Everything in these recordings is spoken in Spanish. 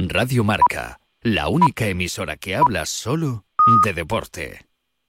Radio Marca, la única emisora que habla solo de deporte.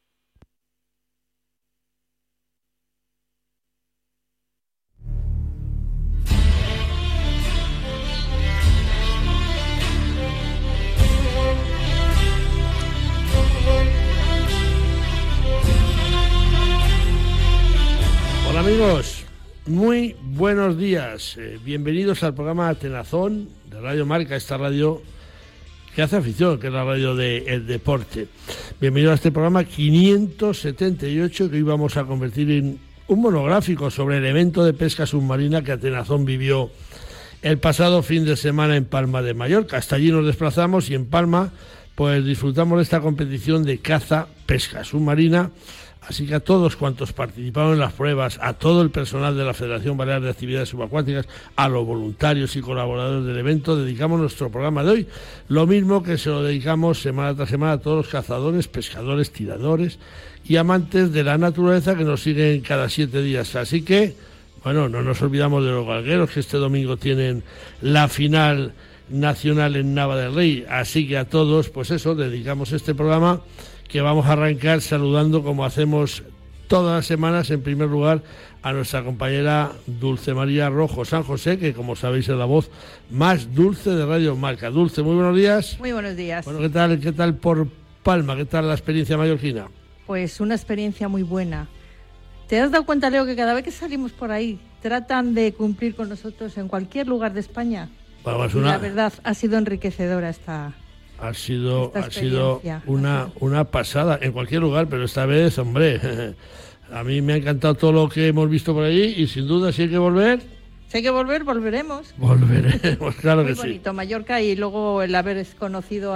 Hola amigos, muy buenos días, bienvenidos al programa Atenazón de Radio Marca, esta radio que hace afición, que es la radio del deporte. Bienvenidos a este programa 578 que hoy vamos a convertir en un monográfico sobre el evento de pesca submarina que Atenazón vivió el pasado fin de semana en Palma de Mallorca. Hasta allí nos desplazamos y en Palma pues disfrutamos de esta competición de caza pesca submarina. Así que a todos cuantos participaron en las pruebas, a todo el personal de la Federación Balear de Actividades Subacuáticas, a los voluntarios y colaboradores del evento, dedicamos nuestro programa de hoy. Lo mismo que se lo dedicamos semana tras semana a todos los cazadores, pescadores, tiradores y amantes de la naturaleza que nos siguen cada 7 días. Así que, bueno, no nos olvidamos de los galgueros que este domingo tienen la final nacional en Nava del Rey. Así que a todos, pues eso, dedicamos este programa que vamos a arrancar saludando, como hacemos todas las semanas, en primer lugar a nuestra compañera Dulce María Rojo San José, que como sabéis es la voz más dulce de Radio Marca. Dulce, muy buenos días. Muy buenos días. Bueno, ¿qué tal por Palma? ¿Qué tal la experiencia mallorquina? Pues una experiencia muy buena. ¿Te has dado cuenta, Leo, que cada vez que salimos por ahí tratan de cumplir con nosotros en cualquier lugar de España? Bueno, La verdad, ha sido enriquecedora esta... Ha sido una pasada en cualquier lugar, pero esta vez, hombre, a mí me ha encantado todo lo que hemos visto por allí y sin duda si hay que volver... Si hay que volver, volveremos. Volveremos, claro que sí. Muy bonito Mallorca, y luego el haber conocido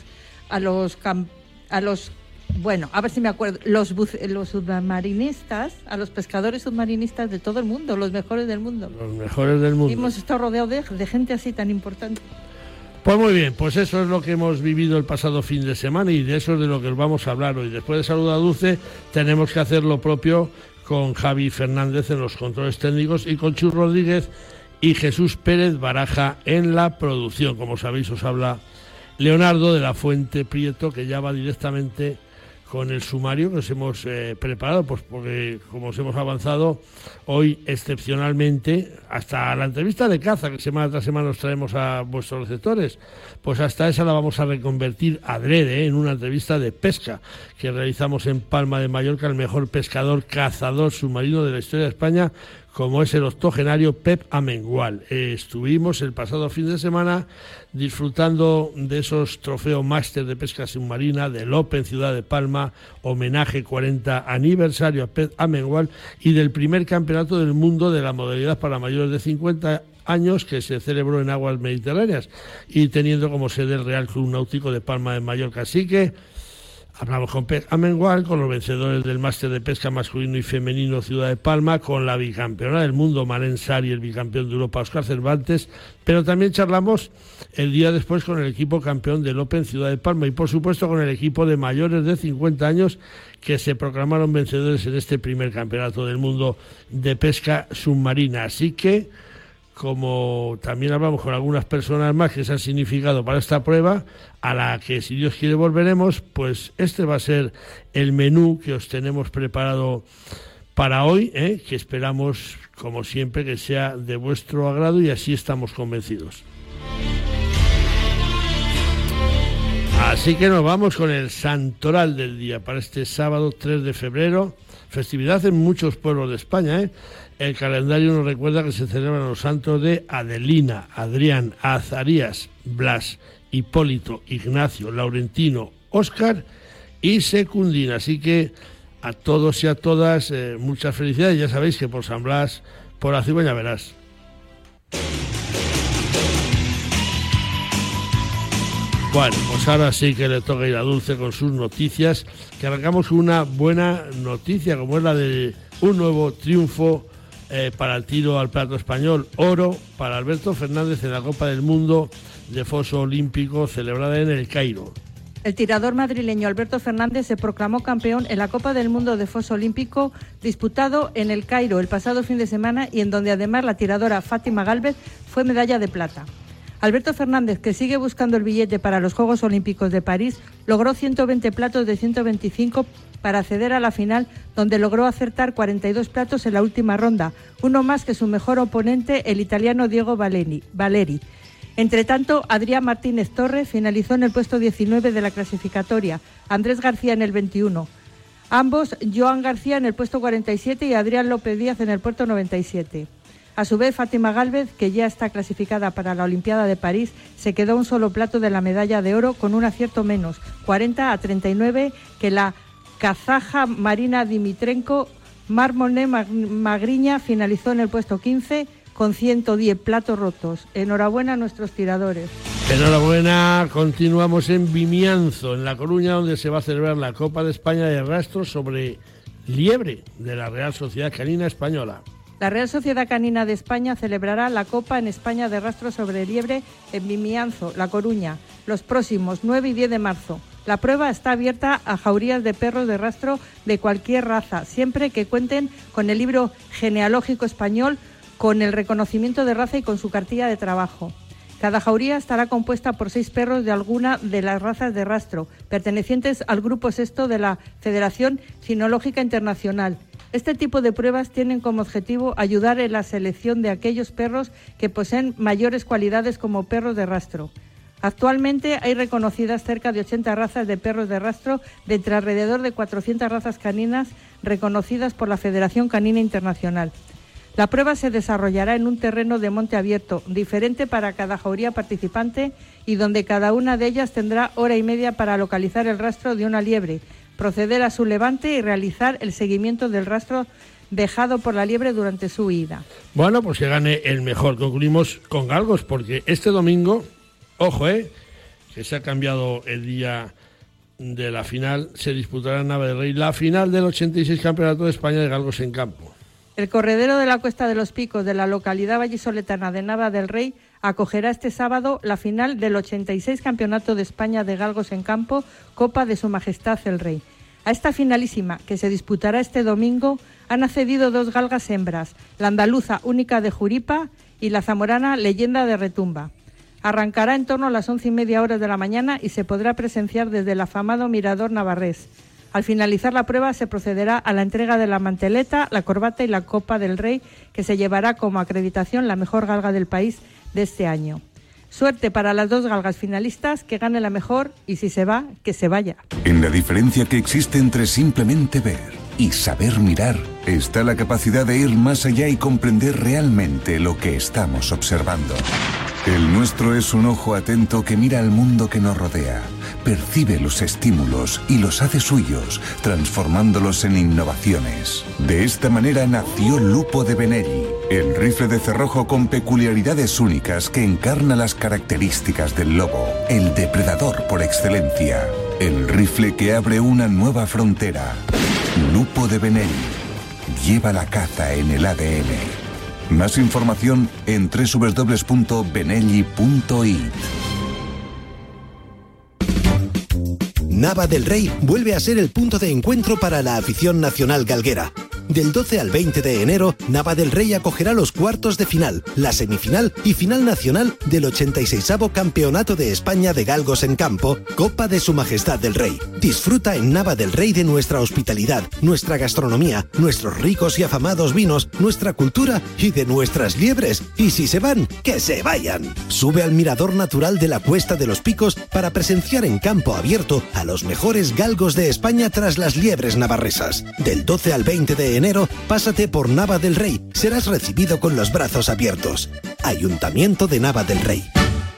bueno, a ver si me acuerdo, los submarinistas, a los pescadores submarinistas de todo el mundo, los mejores del mundo. Los mejores del mundo. Y hemos estado rodeados de gente así tan importante. Pues muy bien, pues eso es lo que hemos vivido el pasado fin de semana y de eso es de lo que os vamos a hablar hoy. Después de saludar a Dulce, tenemos que hacer lo propio con Javi Fernández en los controles técnicos y con Chus Rodríguez y Jesús Pérez Baraja en la producción. Como sabéis, os habla Leonardo de la Fuente Prieto, que ya va directamente con el sumario que os hemos preparado, pues porque como os hemos avanzado hoy excepcionalmente, hasta la entrevista de caza que semana tras semana os traemos a vuestros receptores, pues hasta esa la vamos a reconvertir adrede en una entrevista de pesca que realizamos en Palma de Mallorca, el mejor pescador cazador submarino de la historia de España, como es el octogenario Pep Amengual. Estuvimos el pasado fin de semana disfrutando de esos trofeos máster de pesca submarina del Open Ciudad de Palma, homenaje 40 aniversario a Pep Amengual, y del primer campeonato del mundo de la modalidad para mayores de 50 años que se celebró en aguas mediterráneas y teniendo como sede el Real Club Náutico de Palma de Mallorca. Así que hablamos con Pep Amengual, con los vencedores del máster de pesca masculino y femenino Ciudad de Palma, con la bicampeona del mundo Malen Sari y el bicampeón de Europa Óscar Cervantes, pero también charlamos el día después con el equipo campeón del Open Ciudad de Palma y por supuesto con el equipo de mayores de 50 años que se proclamaron vencedores en este primer campeonato del mundo de pesca submarina. Así que, como también hablamos con algunas personas más que se han significado para esta prueba, a la que si Dios quiere volveremos, pues este va a ser el menú que os tenemos preparado para hoy, que esperamos, como siempre, que sea de vuestro agrado y así estamos convencidos. Así que nos vamos con el santoral del día para este sábado 3 de febrero, festividad en muchos pueblos de España, El calendario nos recuerda que se celebran los santos de Adelina, Adrián, Azarías, Blas, Hipólito, Ignacio, Laurentino, Óscar y Secundina. Así que a todos y a todas muchas felicidades. Ya sabéis que por San Blas, por la cigüeña verás. Bueno, pues ahora sí que le toca ir a Dulce con sus noticias, que arrancamos con una buena noticia, como es la de un nuevo triunfo para el tiro al plato español, oro para Alberto Fernández en la Copa del Mundo de foso olímpico celebrada en El Cairo. El tirador madrileño Alberto Fernández se proclamó campeón en la Copa del Mundo de foso olímpico disputado en El Cairo el pasado fin de semana y en donde además la tiradora Fátima Gálvez fue medalla de plata. Alberto Fernández, que sigue buscando el billete para los Juegos Olímpicos de París, logró 120 platos de 125 para acceder a la final, donde logró acertar 42 platos en la última ronda, uno más que su mejor oponente, el italiano Diego Valeri. Entre tanto, Adrián Martínez Torres finalizó en el puesto 19 de la clasificatoria, Andrés García en el 21. Ambos, Joan García en el puesto 47 y Adrián López Díaz en el puesto 97. A su vez, Fátima Gálvez, que ya está clasificada para la Olimpiada de París, se quedó un solo plato de la medalla de oro con un acierto menos, 40-39, que la kazaja Marina Dimitrenko. Marmoné Magriña finalizó en el puesto 15 con 110 platos rotos. Enhorabuena a nuestros tiradores. Enhorabuena, continuamos en Vimianzo, en La Coruña, donde se va a celebrar la Copa de España de Rastro sobre Liebre de la Real Sociedad Canina Española. La Real Sociedad Canina de España celebrará la Copa en España de Rastro sobre Liebre en Vimianzo, La Coruña, los próximos 9 y 10 de marzo. La prueba está abierta a jaurías de perros de rastro de cualquier raza, siempre que cuenten con el libro genealógico español, con el reconocimiento de raza y con su cartilla de trabajo. Cada jauría estará compuesta por 6 perros de alguna de las razas de rastro, pertenecientes al grupo sexto de la Federación Cinológica Internacional. Este tipo de pruebas tienen como objetivo ayudar en la selección de aquellos perros que poseen mayores cualidades como perros de rastro. Actualmente hay reconocidas cerca de 80 razas de perros de rastro, de entre alrededor de 400 razas caninas reconocidas por la Federación Canina Internacional. La prueba se desarrollará en un terreno de monte abierto, diferente para cada jauría participante y donde cada una de ellas tendrá hora y media para localizar el rastro de una liebre, proceder a su levante y realizar el seguimiento del rastro dejado por la liebre durante su huida. Bueno, pues que gane el mejor. Concluimos con galgos, porque este domingo, ojo, que se ha cambiado el día de la final, se disputará en Nava del Rey la final del 86 Campeonato de España de Galgos en Campo. El corredero de la Cuesta de los Picos de la localidad vallisoletana de Nava del Rey acogerá este sábado la final del 86 Campeonato de España de Galgos en Campo, Copa de Su Majestad el Rey. A esta finalísima, que se disputará este domingo, han accedido 2 galgas hembras, la andaluza Única de Juripa y la zamorana Leyenda de Retumba. Arrancará en torno a las 11:30 de la mañana y se podrá presenciar desde el afamado Mirador Navarrés. Al finalizar la prueba se procederá a la entrega de la manteleta, la corbata y la Copa del Rey, que se llevará como acreditación la mejor galga del país de este año. Suerte para las 2 galgas finalistas, que gane la mejor y si se va, que se vaya. En la diferencia que existe entre simplemente ver y saber mirar, está la capacidad de ir más allá y comprender realmente lo que estamos observando. El nuestro es un ojo atento que mira al mundo que nos rodea, percibe los estímulos y los hace suyos, transformándolos en innovaciones. De esta manera nació Lupo de Benelli, el rifle de cerrojo con peculiaridades únicas que encarna las características del lobo, el depredador por excelencia. El rifle que abre una nueva frontera. Lupo de Benelli. Lleva la caza en el ADN. Más información en www.benelli.it. Nava del Rey vuelve a ser el punto de encuentro para la afición nacional galguera. Del 12 al 20 de enero, Nava del Rey acogerá los cuartos de final, la semifinal y final nacional del 86º Campeonato de España de Galgos en Campo, Copa de Su Majestad el Rey. Disfruta en Nava del Rey de nuestra hospitalidad, nuestra gastronomía, nuestros ricos y afamados vinos, nuestra cultura y de nuestras liebres. Y si se van, ¡que se vayan! Sube al mirador natural de la Cuesta de los Picos para presenciar en campo abierto a los mejores galgos de España tras las liebres navarresas. Del 12 al 20 de enero, pásate por Nava del Rey. Serás recibido con los brazos abiertos. Ayuntamiento de Nava del Rey.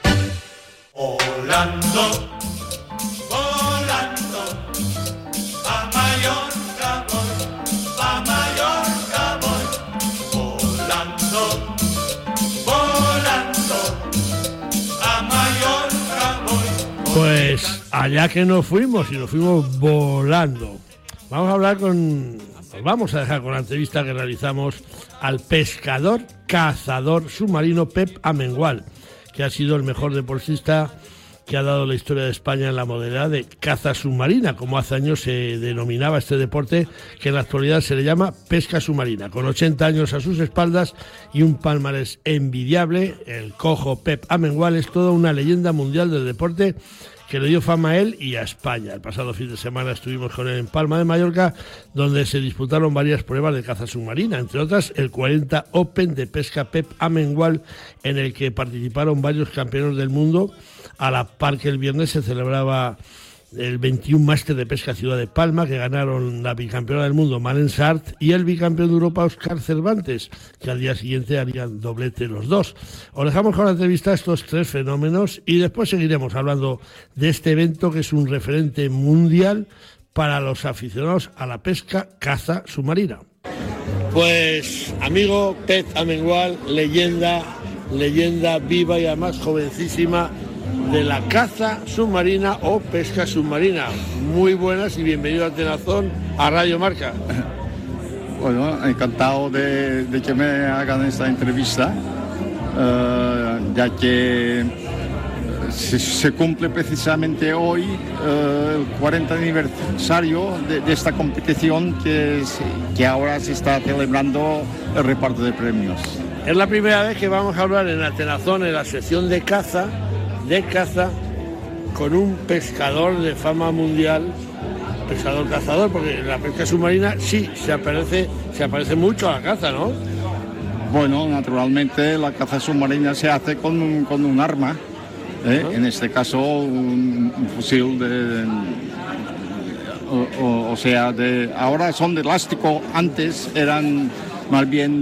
Volando, volando, a Mallorca voy, a Mallorca voy. Volando, volando, a Mallorca voy. Pues allá que nos fuimos, y nos fuimos volando. Vamos a hablar vamos a dejar con la entrevista que realizamos al pescador, cazador submarino Pep Amengual, que ha sido el mejor deportista que ha dado la historia de España en la modalidad de caza submarina, como hace años se denominaba este deporte, que en la actualidad se le llama pesca submarina. Con 80 años a sus espaldas y un palmarés envidiable, el cojo Pep Amengual es toda una leyenda mundial del deporte que le dio fama a él y a España. El pasado fin de semana estuvimos con él en Palma de Mallorca, donde se disputaron varias pruebas de caza submarina, entre otras el 40 Open de pesca Pep Amengual, en el que participaron varios campeones del mundo, a la par que el viernes se celebraba el 21 Máster de Pesca Ciudad de Palma, que ganaron la bicampeona del mundo Maren Sart y el bicampeón de Europa Óscar Cervantes, que al día siguiente harían doblete los dos. Os dejamos con la entrevista a estos tres fenómenos y después seguiremos hablando de este evento que es un referente mundial para los aficionados a la pesca caza submarina. Pues amigo Pep Amengual, leyenda viva y además jovencísima de la caza submarina o pesca submarina. Muy buenas y bienvenido a Tenazón, a Radio Marca. Bueno, encantado de que me hagan esta entrevista, ya que se cumple precisamente hoy el 40 aniversario de esta competición que ahora se está celebrando el reparto de premios. Es la primera vez que vamos a hablar en Atenazón, en la sección de caza, con un pescador de fama mundial, pescador cazador, porque en la pesca submarina sí se aparece mucho a la caza, ¿no? Bueno, naturalmente la caza submarina se hace con un arma, en este caso un fusil ahora son de elástico, antes eran más bien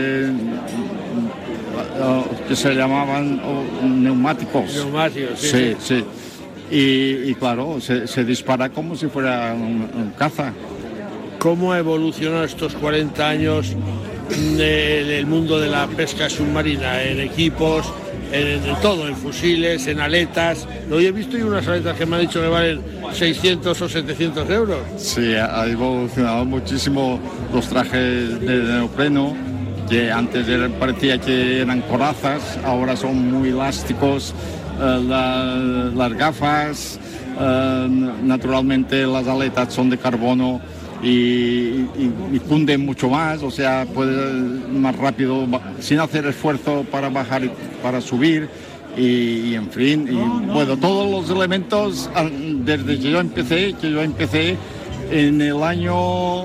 que se llamaban neumáticos. Neumáticos, sí. Y claro, se dispara como si fuera un caza. ¿Cómo ha evolucionado estos 40 años el mundo de la pesca submarina? En equipos, en todo, en fusiles, en aletas. Lo he visto y unas aletas que me han dicho que valen 600 o 700 euros. Sí, ha evolucionado muchísimo los trajes de neopreno, que antes parecía que eran corazas, ahora son muy elásticos, las gafas, naturalmente las aletas son de carbono y cunden mucho más, o sea, puede más rápido, sin hacer esfuerzo para bajar y para subir, y en fin, bueno, todos los elementos, desde que yo empecé en el año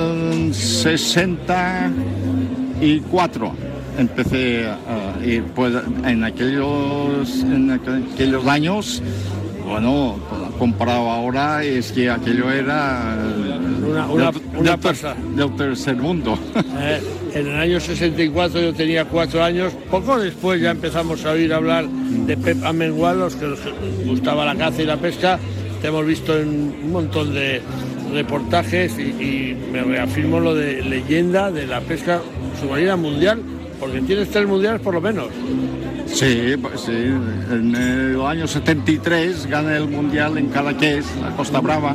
64 empecé y pues en aquellos años, bueno, comparado ahora, es que aquello era una pasada del tercer mundo. En el año 64 yo tenía 4 años, poco después ya empezamos a oír hablar de Pep Amengual, los que nos gustaba la caza y la pesca. Te hemos visto en un montón de reportajes y me reafirmo lo de leyenda de la pesca submarina mundial, porque tienes 3 mundiales por lo menos. Sí, en el año 73 gané el mundial en Cadaqués, la Costa Brava,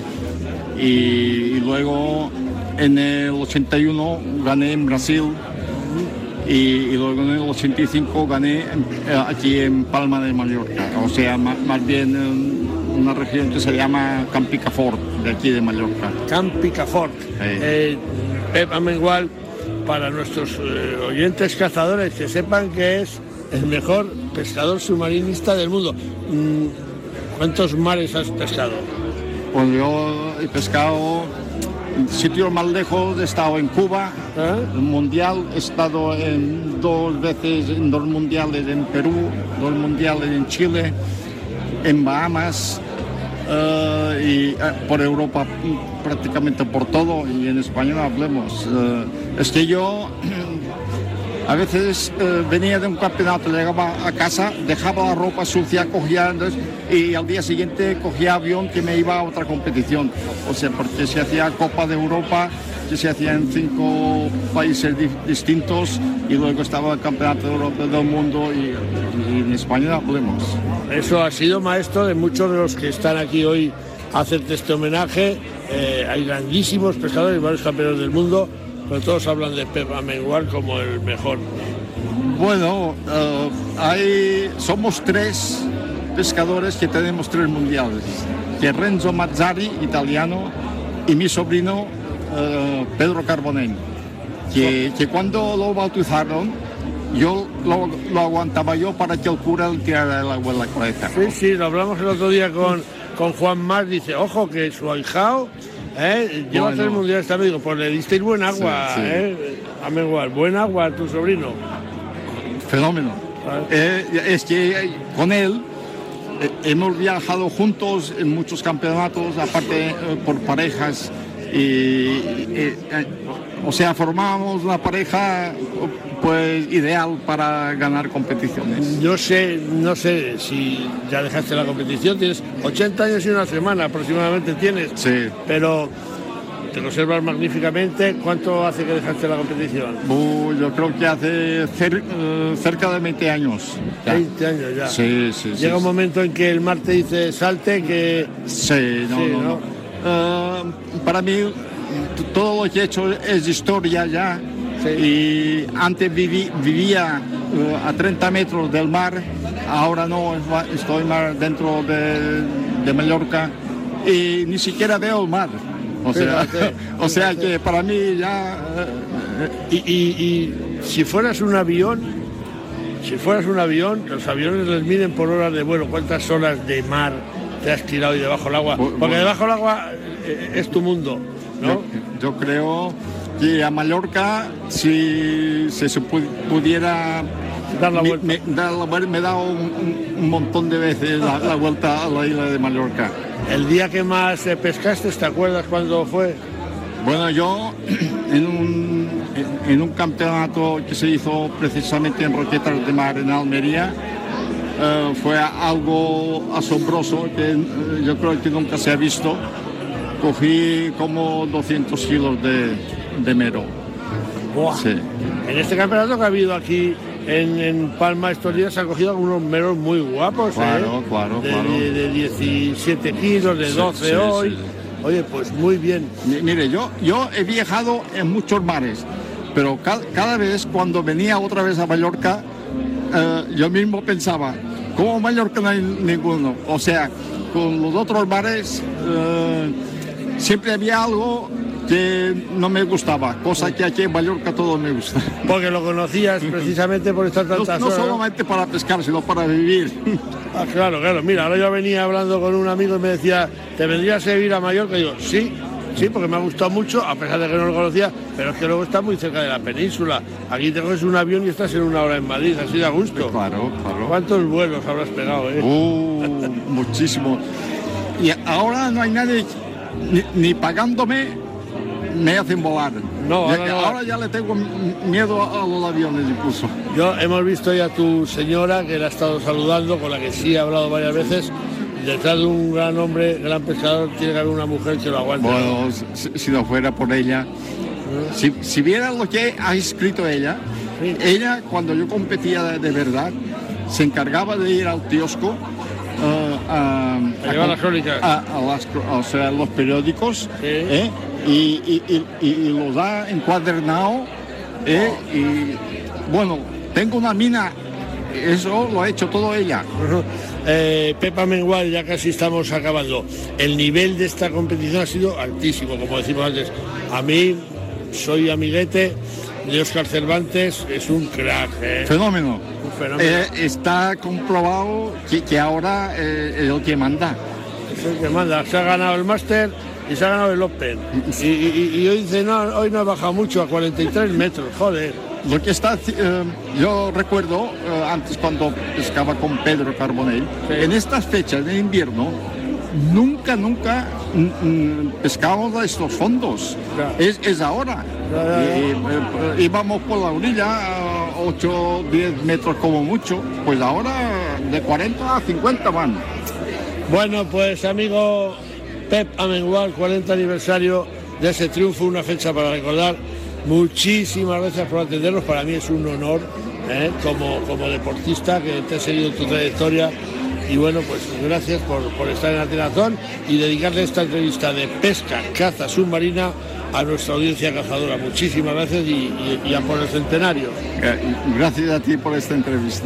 y luego en el 81 gané en Brasil, y luego en el 85 gané aquí en Palma de Mallorca, o sea, más bien en una región que se llama Camp Picafort, de aquí de Mallorca. Camp Picafort. Pep Amengual, para nuestros oyentes cazadores, que sepan que es el mejor pescador submarinista del mundo. ¿Cuántos mares has pescado? Pues yo he pescado sitios más lejos, he estado en Cuba, el mundial, he estado en 2 veces en 2 mundiales en Perú, 2 mundiales en Chile, en Bahamas, y por Europa prácticamente por todo, y en España no hablemos. Es que yo a veces venía de un campeonato, llegaba a casa, dejaba la ropa sucia, cogía y al día siguiente cogía avión que me iba a otra competición. O sea, porque se hacía Copa de Europa, que se hacía en 5 países distintos, y luego estaba el Campeonato de Europa del Mundo, y en España no hablemos. Eso ha sido maestro de muchos de los que están aquí hoy a hacerte este homenaje. Hay grandísimos pescadores y varios campeones del mundo, pero todos hablan de Pep Amengual como el mejor. Bueno, somos 3 pescadores que tenemos 3 mundiales, que Renzo Mazzari, italiano, y mi sobrino Pedro Carbonell, que cuando lo bautizaron, yo lo aguantaba yo para que el cura le tirara el agua en la cabeza. Sí, lo hablamos el otro día con Juan Mar, dice, ojo, que su ahijao lleva 3 mundiales también. Digo, pues le disteis buen agua, sí. Amengual, buen agua a tu sobrino. Fenómeno. Es que con él hemos viajado juntos en muchos campeonatos, aparte por parejas, o sea, formábamos una pareja pues ideal para ganar competiciones. Yo no sé si ya dejaste la competición, tienes 80 años y una semana aproximadamente tienes, sí. Pero te conservas magníficamente. ¿Cuánto hace que dejaste la competición? Yo creo que hace cerca de 20 años. Ya. 20 años ya. Sí. Llega un momento en que el mar te dice salte, que... Sí, no. Para mí todo lo que he hecho es historia ya. Sí. Y antes vivía a 30 metros del mar, ahora no, estoy más dentro de Mallorca y ni siquiera veo el mar. O sea que para mí ya... Y si fueras un avión, los aviones les miden por horas de vuelo, ¿cuántas horas de mar te has tirado y debajo del agua? Porque debajo del agua es tu mundo, ¿no? Yo creo que a Mallorca, si se pudiera dar la vuelta, me he dado un montón de veces la vuelta a la isla de Mallorca. ¿El día que más pescaste, te acuerdas cuándo fue? Bueno, yo en un campeonato que se hizo precisamente en Roquetas de Mar en Almería, fue algo asombroso que yo creo que nunca se ha visto. Cogí como 200 kilos de mero. ¡Buah! Sí. En este campeonato que ha habido aquí en Palma estos días se han cogido algunos meros muy guapos. Claro. De 17 kilos, de 12 hoy. Sí. Oye, pues muy bien. Mire, yo he viajado en muchos mares, pero cada vez cuando venía otra vez a Mallorca, yo mismo pensaba, ¿cómo en Mallorca no hay ninguno? O sea, con los otros mares siempre había algo que no me gustaba, cosa que aquí en Mallorca todo me gusta. Porque lo conocías precisamente por estar tantas horas. No solamente para pescar, sino para vivir. Ah, claro. Mira, ahora yo venía hablando con un amigo y me decía, ¿te vendrías a vivir a Mallorca? Y digo, sí, porque me ha gustado mucho, a pesar de que no lo conocía, pero es que luego está muy cerca de la península. Aquí te coges un avión y estás en 1 hora en Madrid, así de a gusto. Claro. ¿Cuántos vuelos habrás pegado, Muchísimo. Y ahora no hay nadie, ni pagándome, me hacen volar. Ahora ya le tengo miedo a los aviones incluso. Hemos visto ya a tu señora, que la ha estado saludando, con la que sí ha hablado varias veces. Detrás de un gran hombre, gran pescador, tiene que haber una mujer que lo aguante. Bueno, si no fuera por ella, si viera lo que ha escrito ella, sí. Ella, cuando yo competía de verdad, se encargaba de ir al kiosco a llevar las crónicas, o sea, los periódicos, sí. Y los ha encuadernado, y bueno, tengo una mina, eso lo ha hecho todo ella. Pepa Mengual, ya casi estamos acabando. El nivel de esta competición ha sido altísimo, como decimos antes. A mí, soy amiguete de Óscar Cervantes, es un crack. Fenómeno. Está comprobado que ahora es el que manda. Es el que manda. Se ha ganado el máster y se ha ganado el Open. Y hoy dice, no, hoy no ha bajado mucho, a 43 metros, joder. Lo que está, yo recuerdo antes cuando pescaba con Pedro Carbonell, sí. En estas fechas de invierno nunca pescábamos a estos fondos. Claro. Es ahora. Claro. Íbamos por la orilla 8, 10 metros como mucho, pues ahora de 40 a 50 van. Bueno, pues amigo Pep Amengual, 40 aniversario de ese triunfo, una fecha para recordar. Muchísimas gracias por atendernos, para mí es un honor como deportista que te he seguido tu trayectoria, y bueno, pues gracias por estar en Atenazón y dedicarle esta entrevista de pesca, caza submarina a nuestra audiencia cazadora. Muchísimas gracias y a por el centenario. Gracias a ti por esta entrevista.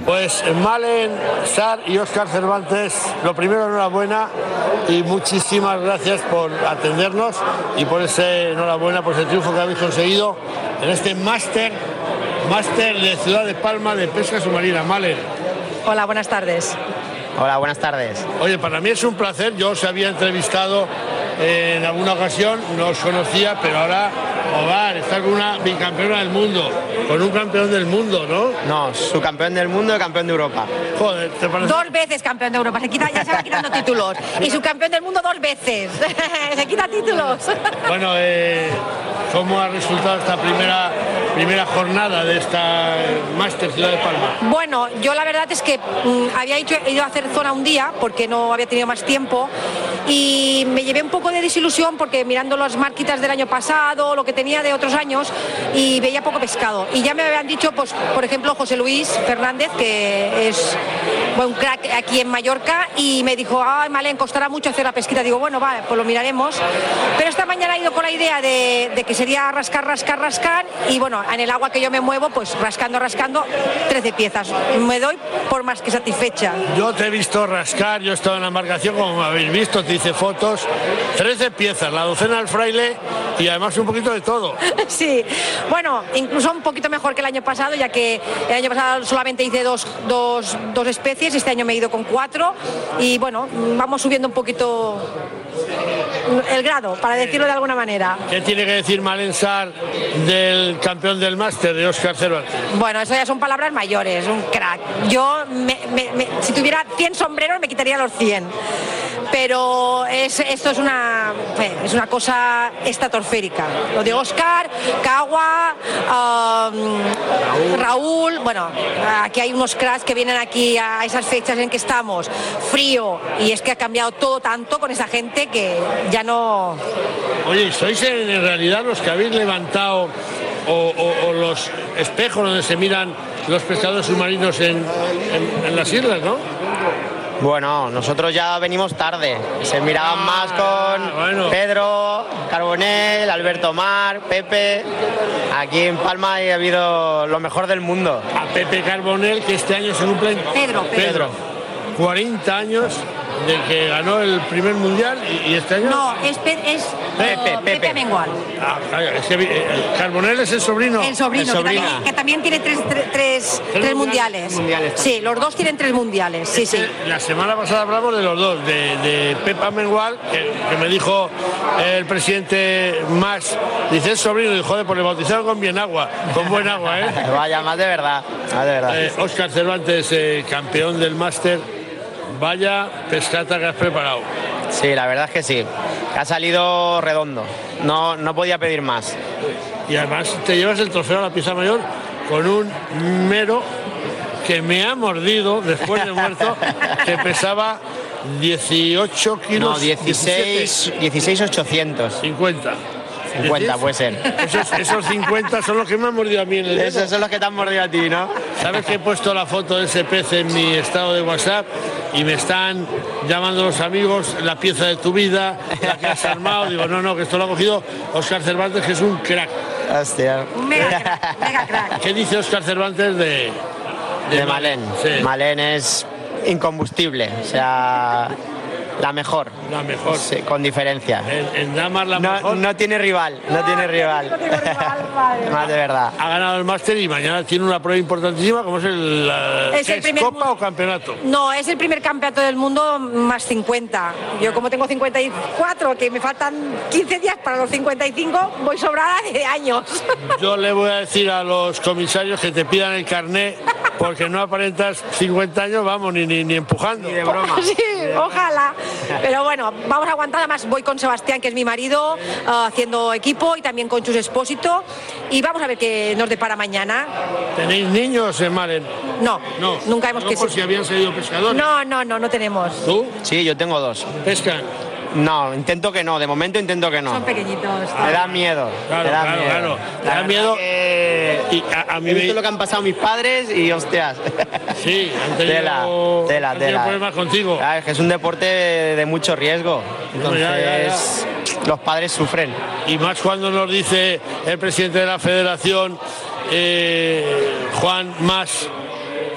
Pues Malen Sarr y Óscar Cervantes, lo primero, enhorabuena y muchísimas gracias por atendernos y por ese enhorabuena por ese triunfo que habéis conseguido en este máster de Ciudad de Palma de pesca submarina. Malen. Hola, buenas tardes. Hola, buenas tardes. Oye, para mí es un placer, yo os había entrevistado en alguna ocasión, no os conocía, pero ahora Ovar está con una bicampeona del mundo, con un campeón del mundo, ¿no? No, subcampeón del mundo y campeón de Europa. Joder, ¿te parece? 2 veces campeón de Europa, ya se va quitando títulos. Y subcampeón del mundo 2 veces. Se quita títulos. Bueno, ¿cómo ha resultado esta primera jornada de esta Máster Ciudad de Palma? Bueno, yo la verdad es que había ido a hacer zona un día porque no había tenido más tiempo y me llevé un poco de desilusión porque mirando las marquitas del año pasado, lo que tenía de otros años, y veía poco pescado. Y ya me habían dicho, pues, por ejemplo, José Luis Fernández, que es un crack aquí en Mallorca, y me dijo, ay, Malen, costará mucho hacer la pesquita. Digo, bueno, vale, pues lo miraremos. Pero esta mañana he ido con la idea de que sería rascar, y bueno, en el agua que yo me muevo, pues rascando, 13 piezas. Me doy por más que satisfecha. Yo te he visto rascar, yo he estado en la embarcación, como me habéis visto, te hice fotos. 13 piezas, la docena al fraile y además un poquito de todo. Sí, bueno, incluso un poquito mejor que el año pasado, ya que el año pasado solamente hice dos especies, este año me he ido con 4 y bueno, vamos subiendo un poquito el grado, para decirlo de alguna manera. ¿Qué tiene que decir Malen Sarr del campeón del máster, de Óscar Cervantes? Bueno, eso ya son palabras mayores, un crack. Yo, si tuviera 100 sombreros, me quitaría los 100. Pero esto es una cosa estratosférica. Lo de Óscar, Cagua, Raúl, bueno, aquí hay unos cracks que vienen aquí a esas fechas en que estamos, frío, y es que ha cambiado todo tanto con esa gente que ya no... Oye, ¿sois en realidad los que habéis levantado o los espejos donde se miran los pescadores submarinos en las islas, no? Bueno, nosotros ya venimos tarde. Se miraban más con Pedro, Carbonell, Alberto Mar, Pepe. Aquí en Palma ha habido lo mejor del mundo. A Pepe Carbonell, que este año se cumplen... Pedro. 40 años de que ganó el primer mundial y este año... No, es Pepe Amengual. Es que Carbonell es el sobrino. El sobrino, que también tiene tres mundiales. Sí, los dos tienen 3 mundiales. Sí, sí. La semana pasada hablamos de los dos, de Pepe Amengual, que me dijo el presidente Mas, dice el sobrino, y joder, pues le bautizaron con buen agua, ¿eh? Vaya, más de verdad. Óscar Cervantes, campeón del máster. Vaya pescata que has preparado. Sí, la verdad es que sí. Ha salido redondo. No podía pedir más. Y además te llevas el trofeo a la pieza mayor con un mero que me ha mordido después de muerto, que pesaba 18 kilos. No, 16,800. 50 puede ser. Esos 50 son los que me han mordido a mí en el dedo. Esos son los que te han mordido a ti, ¿no? ¿Sabes que he puesto la foto de ese pez en mi estado de WhatsApp y me están llamando los amigos, la pieza de tu vida, la que has armado? Digo, no, que esto lo ha cogido Óscar Cervantes, que es un crack. Hostia. Mega crack. ¿Qué dice Óscar Cervantes de Malen? Sí. Malen es incombustible, o sea... La mejor, sí, con diferencia. En damas la mejor. No tiene rival, Más de verdad. Ha ganado el máster y mañana tiene una prueba importantísima, como es ¿es Copa o campeonato? No, es el primer campeonato del mundo más 50. Yo como tengo 54, que me faltan 15 días para los 55, voy sobrada de años. Yo le voy a decir a los comisarios que te pidan el carné, porque no aparentas 50 años, vamos, ni empujando. Ni de broma. Sí, ojalá. Pero bueno, vamos a aguantar. Además voy con Sebastián, que es mi marido, haciendo equipo, y también con Chus Espósito, y vamos a ver qué nos depara mañana. ¿Tenéis niños en Malen? No, nunca hemos por si habían salido pescadores. No tenemos. ¿Tú? Sí, yo tengo 2. ¿Pescan? No, intento que no, de momento intento que no. Son pequeñitos. Me da miedo. Claro. Me da miedo. Y a mí he visto lo que han pasado mis padres y hostias. Sí, han tenido problemas contigo. Claro, es que es un deporte de mucho riesgo. Entonces los padres sufren. Y más cuando nos dice el presidente de la federación, Juan Mas,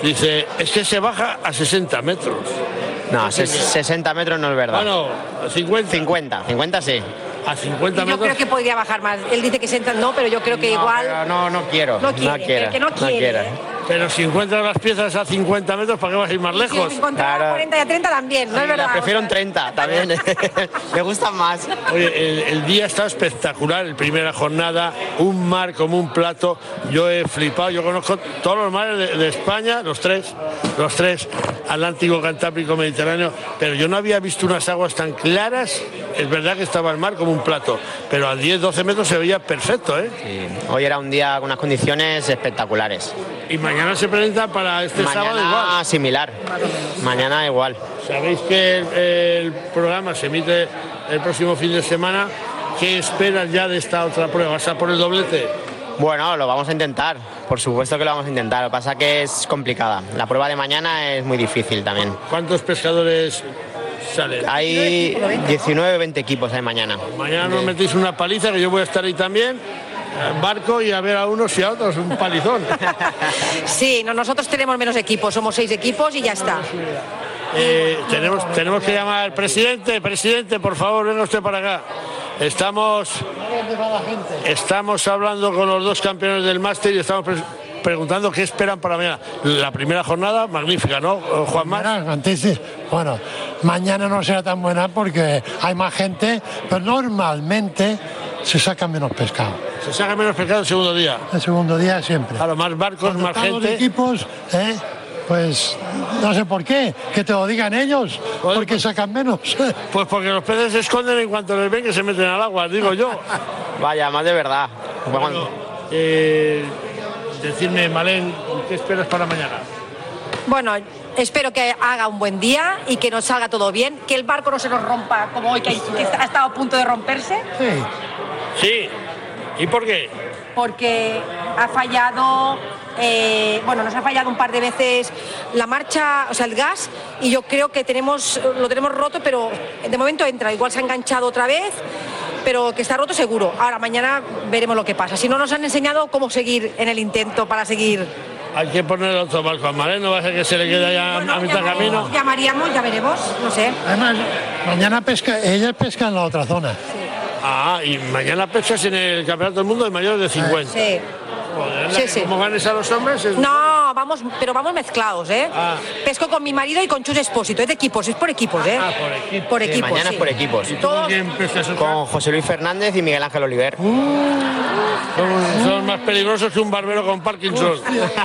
Dice, es que se baja a 60 metros. No, 60 metros no es verdad. Bueno, 50. 50 sí. A 50 Yo metros. creo que podría bajar más. Él dice que 60 no, pero yo creo que igual... Pero no quiero. No quiere, el que no quiere. Pero si encuentras las piezas a 50 metros, ¿para qué vas a ir más lejos? Si encontrar a 40 y a 30 también, no es verdad. Prefiero un 30 también. Me gustan más. Oye, el día está espectacular, en primera jornada, un mar como un plato. Yo he flipado, yo conozco todos los mares de España, los tres, Atlántico, Cantábrico, Mediterráneo, pero yo no había visto unas aguas tan claras. Es verdad que estaba el mar como un plato, pero a 10-12 metros se veía perfecto, ¿eh? Sí. Hoy era un día con unas condiciones espectaculares. Y mañana se presenta para este sábado igual. Mañana similar. Mañana igual. Sabéis que el programa se emite el próximo fin de semana. ¿Qué esperas ya de esta otra prueba? ¿Vas a por el doblete? Bueno, lo vamos a intentar. Por supuesto que lo vamos a intentar. Lo que pasa es que es complicada. La prueba de mañana es muy difícil también. ¿Cuántos pescadores salen? Hay 19-20 equipos hay mañana. Mañana nos metéis una paliza, que yo voy a estar ahí también. En barco y a ver a unos y a otros, un palizón. Sí, nosotros tenemos menos equipos, somos 6 equipos y ya está. Tenemos que llamar al presidente. Presidente, por favor, venga usted para acá. Estamos hablando con los 2 campeones del máster y estamos preguntando qué esperan para mañana. La primera jornada, magnífica, ¿no, Juan Mar? Bueno, mañana no será tan buena porque hay más gente, pero normalmente se saca menos pescado. Se saca menos pescado el segundo día. El segundo día siempre. Claro, más barcos, más gente. Los equipos, pues no sé por qué, que te lo digan ellos, porque sacan menos. Pues porque los peces se esconden en cuanto les ven que se meten al agua, digo yo. Vaya, más de verdad. Bueno, decidme, Malén, ¿qué esperas para mañana? Bueno, espero que haga un buen día y que nos salga todo bien, que el barco no se nos rompa como hoy, que ha estado a punto de romperse. Sí. ¿Y por qué? Porque ha fallado, nos ha fallado un par de veces la marcha, o sea, el gas, y yo creo que lo tenemos roto, pero de momento entra, igual se ha enganchado otra vez, pero que está roto seguro. Ahora, mañana veremos lo que pasa. Si no, nos han enseñado cómo seguir en el intento para seguir. Hay que poner otro barco a Malén, no va a ser que se le quede ya a mitad camino. Llamaríamos, ya veremos, no sé. Además, mañana ella pesca en la otra zona. Y mañana pescas en el Campeonato del Mundo de mayores de 50. Sí. Joder, sí. ¿Cómo ganes a los hombres? No, vamos mezclados, ¿eh? Pesco con mi marido y con Chus Espósito, es de equipos, es por equipos, ¿eh? Por equipos. Mañana sí. es por equipos. Todos... Con José Luis Fernández y Miguel Ángel Oliver. Son más peligrosos que un barbero con Parkinson.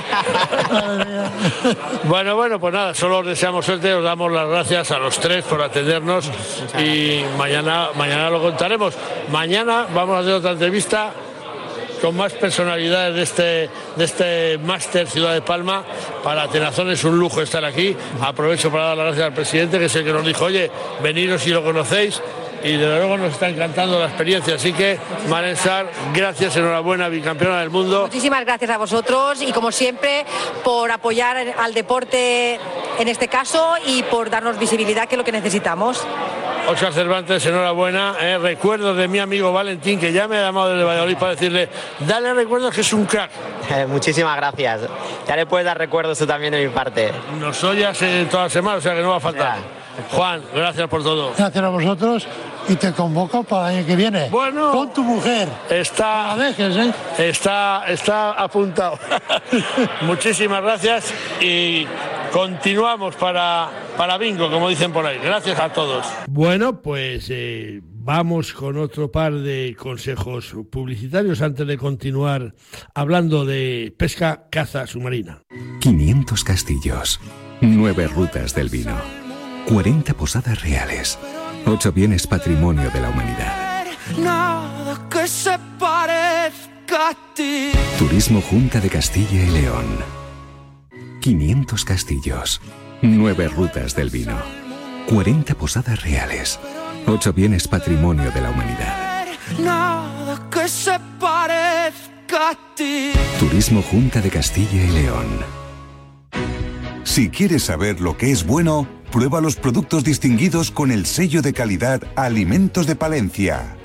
Bueno, pues nada, solo os deseamos suerte, os damos las gracias a los 3 por atendernos y mañana lo contaremos. Mañana vamos a hacer otra entrevista con más personalidades de este máster Ciudad de Palma. Para Atenazón es un lujo estar aquí. Aprovecho para dar las gracias al presidente, que es el que nos dijo, oye, veniros si lo conocéis. Y desde luego nos está encantando la experiencia. Así que, Malén Sarr, gracias, enhorabuena, bicampeona del mundo. Muchísimas gracias a vosotros y, como siempre, por apoyar al deporte en este caso y por darnos visibilidad, que es lo que necesitamos. Óscar Cervantes, enhorabuena. Recuerdos de mi amigo Valentín, que ya me ha llamado desde Valladolid para decirle, dale recuerdos, que es un crack. Muchísimas gracias. Ya le puedes dar recuerdos tú también de mi parte. Nos oyas toda la semana, o sea que no va a faltar. Juan, gracias por todo. Gracias a vosotros y te convoco para el año que viene. Bueno, con tu mujer. Está, no la dejes, ¿eh? Está apuntado. Muchísimas gracias y continuamos para bingo, como dicen por ahí. Gracias a todos. Bueno, pues vamos con otro par de consejos publicitarios antes de continuar hablando de pesca, caza submarina. 500 castillos, 9 rutas del vino, 40 posadas reales, 8 bienes patrimonio de la humanidad. Nada que se parezca a ti. Turismo Junta de Castilla y León. 500 castillos, 9 rutas del vino, 40 posadas reales, 8 bienes patrimonio de la humanidad. Nada que se parezca a ti. Turismo Junta de Castilla y León. Si quieres saber lo que es bueno, prueba los productos distinguidos con el sello de calidad Alimentos de Palencia.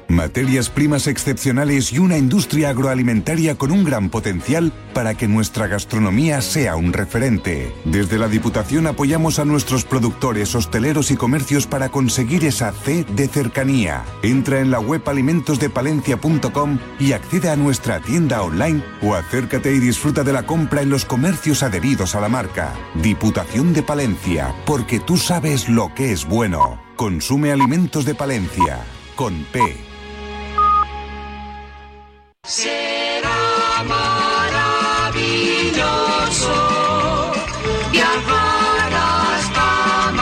Materias primas excepcionales y una industria agroalimentaria con un gran potencial para que nuestra gastronomía sea un referente. Desde la Diputación apoyamos a nuestros productores, hosteleros y comercios para conseguir esa C de cercanía. Entra en la web alimentosdepalencia.com y accede a nuestra tienda online o acércate y disfruta de la compra en los comercios adheridos a la marca. Diputación de Palencia, porque tú sabes lo que es bueno. Consume Alimentos de Palencia, con P. Será maravilloso viajar hasta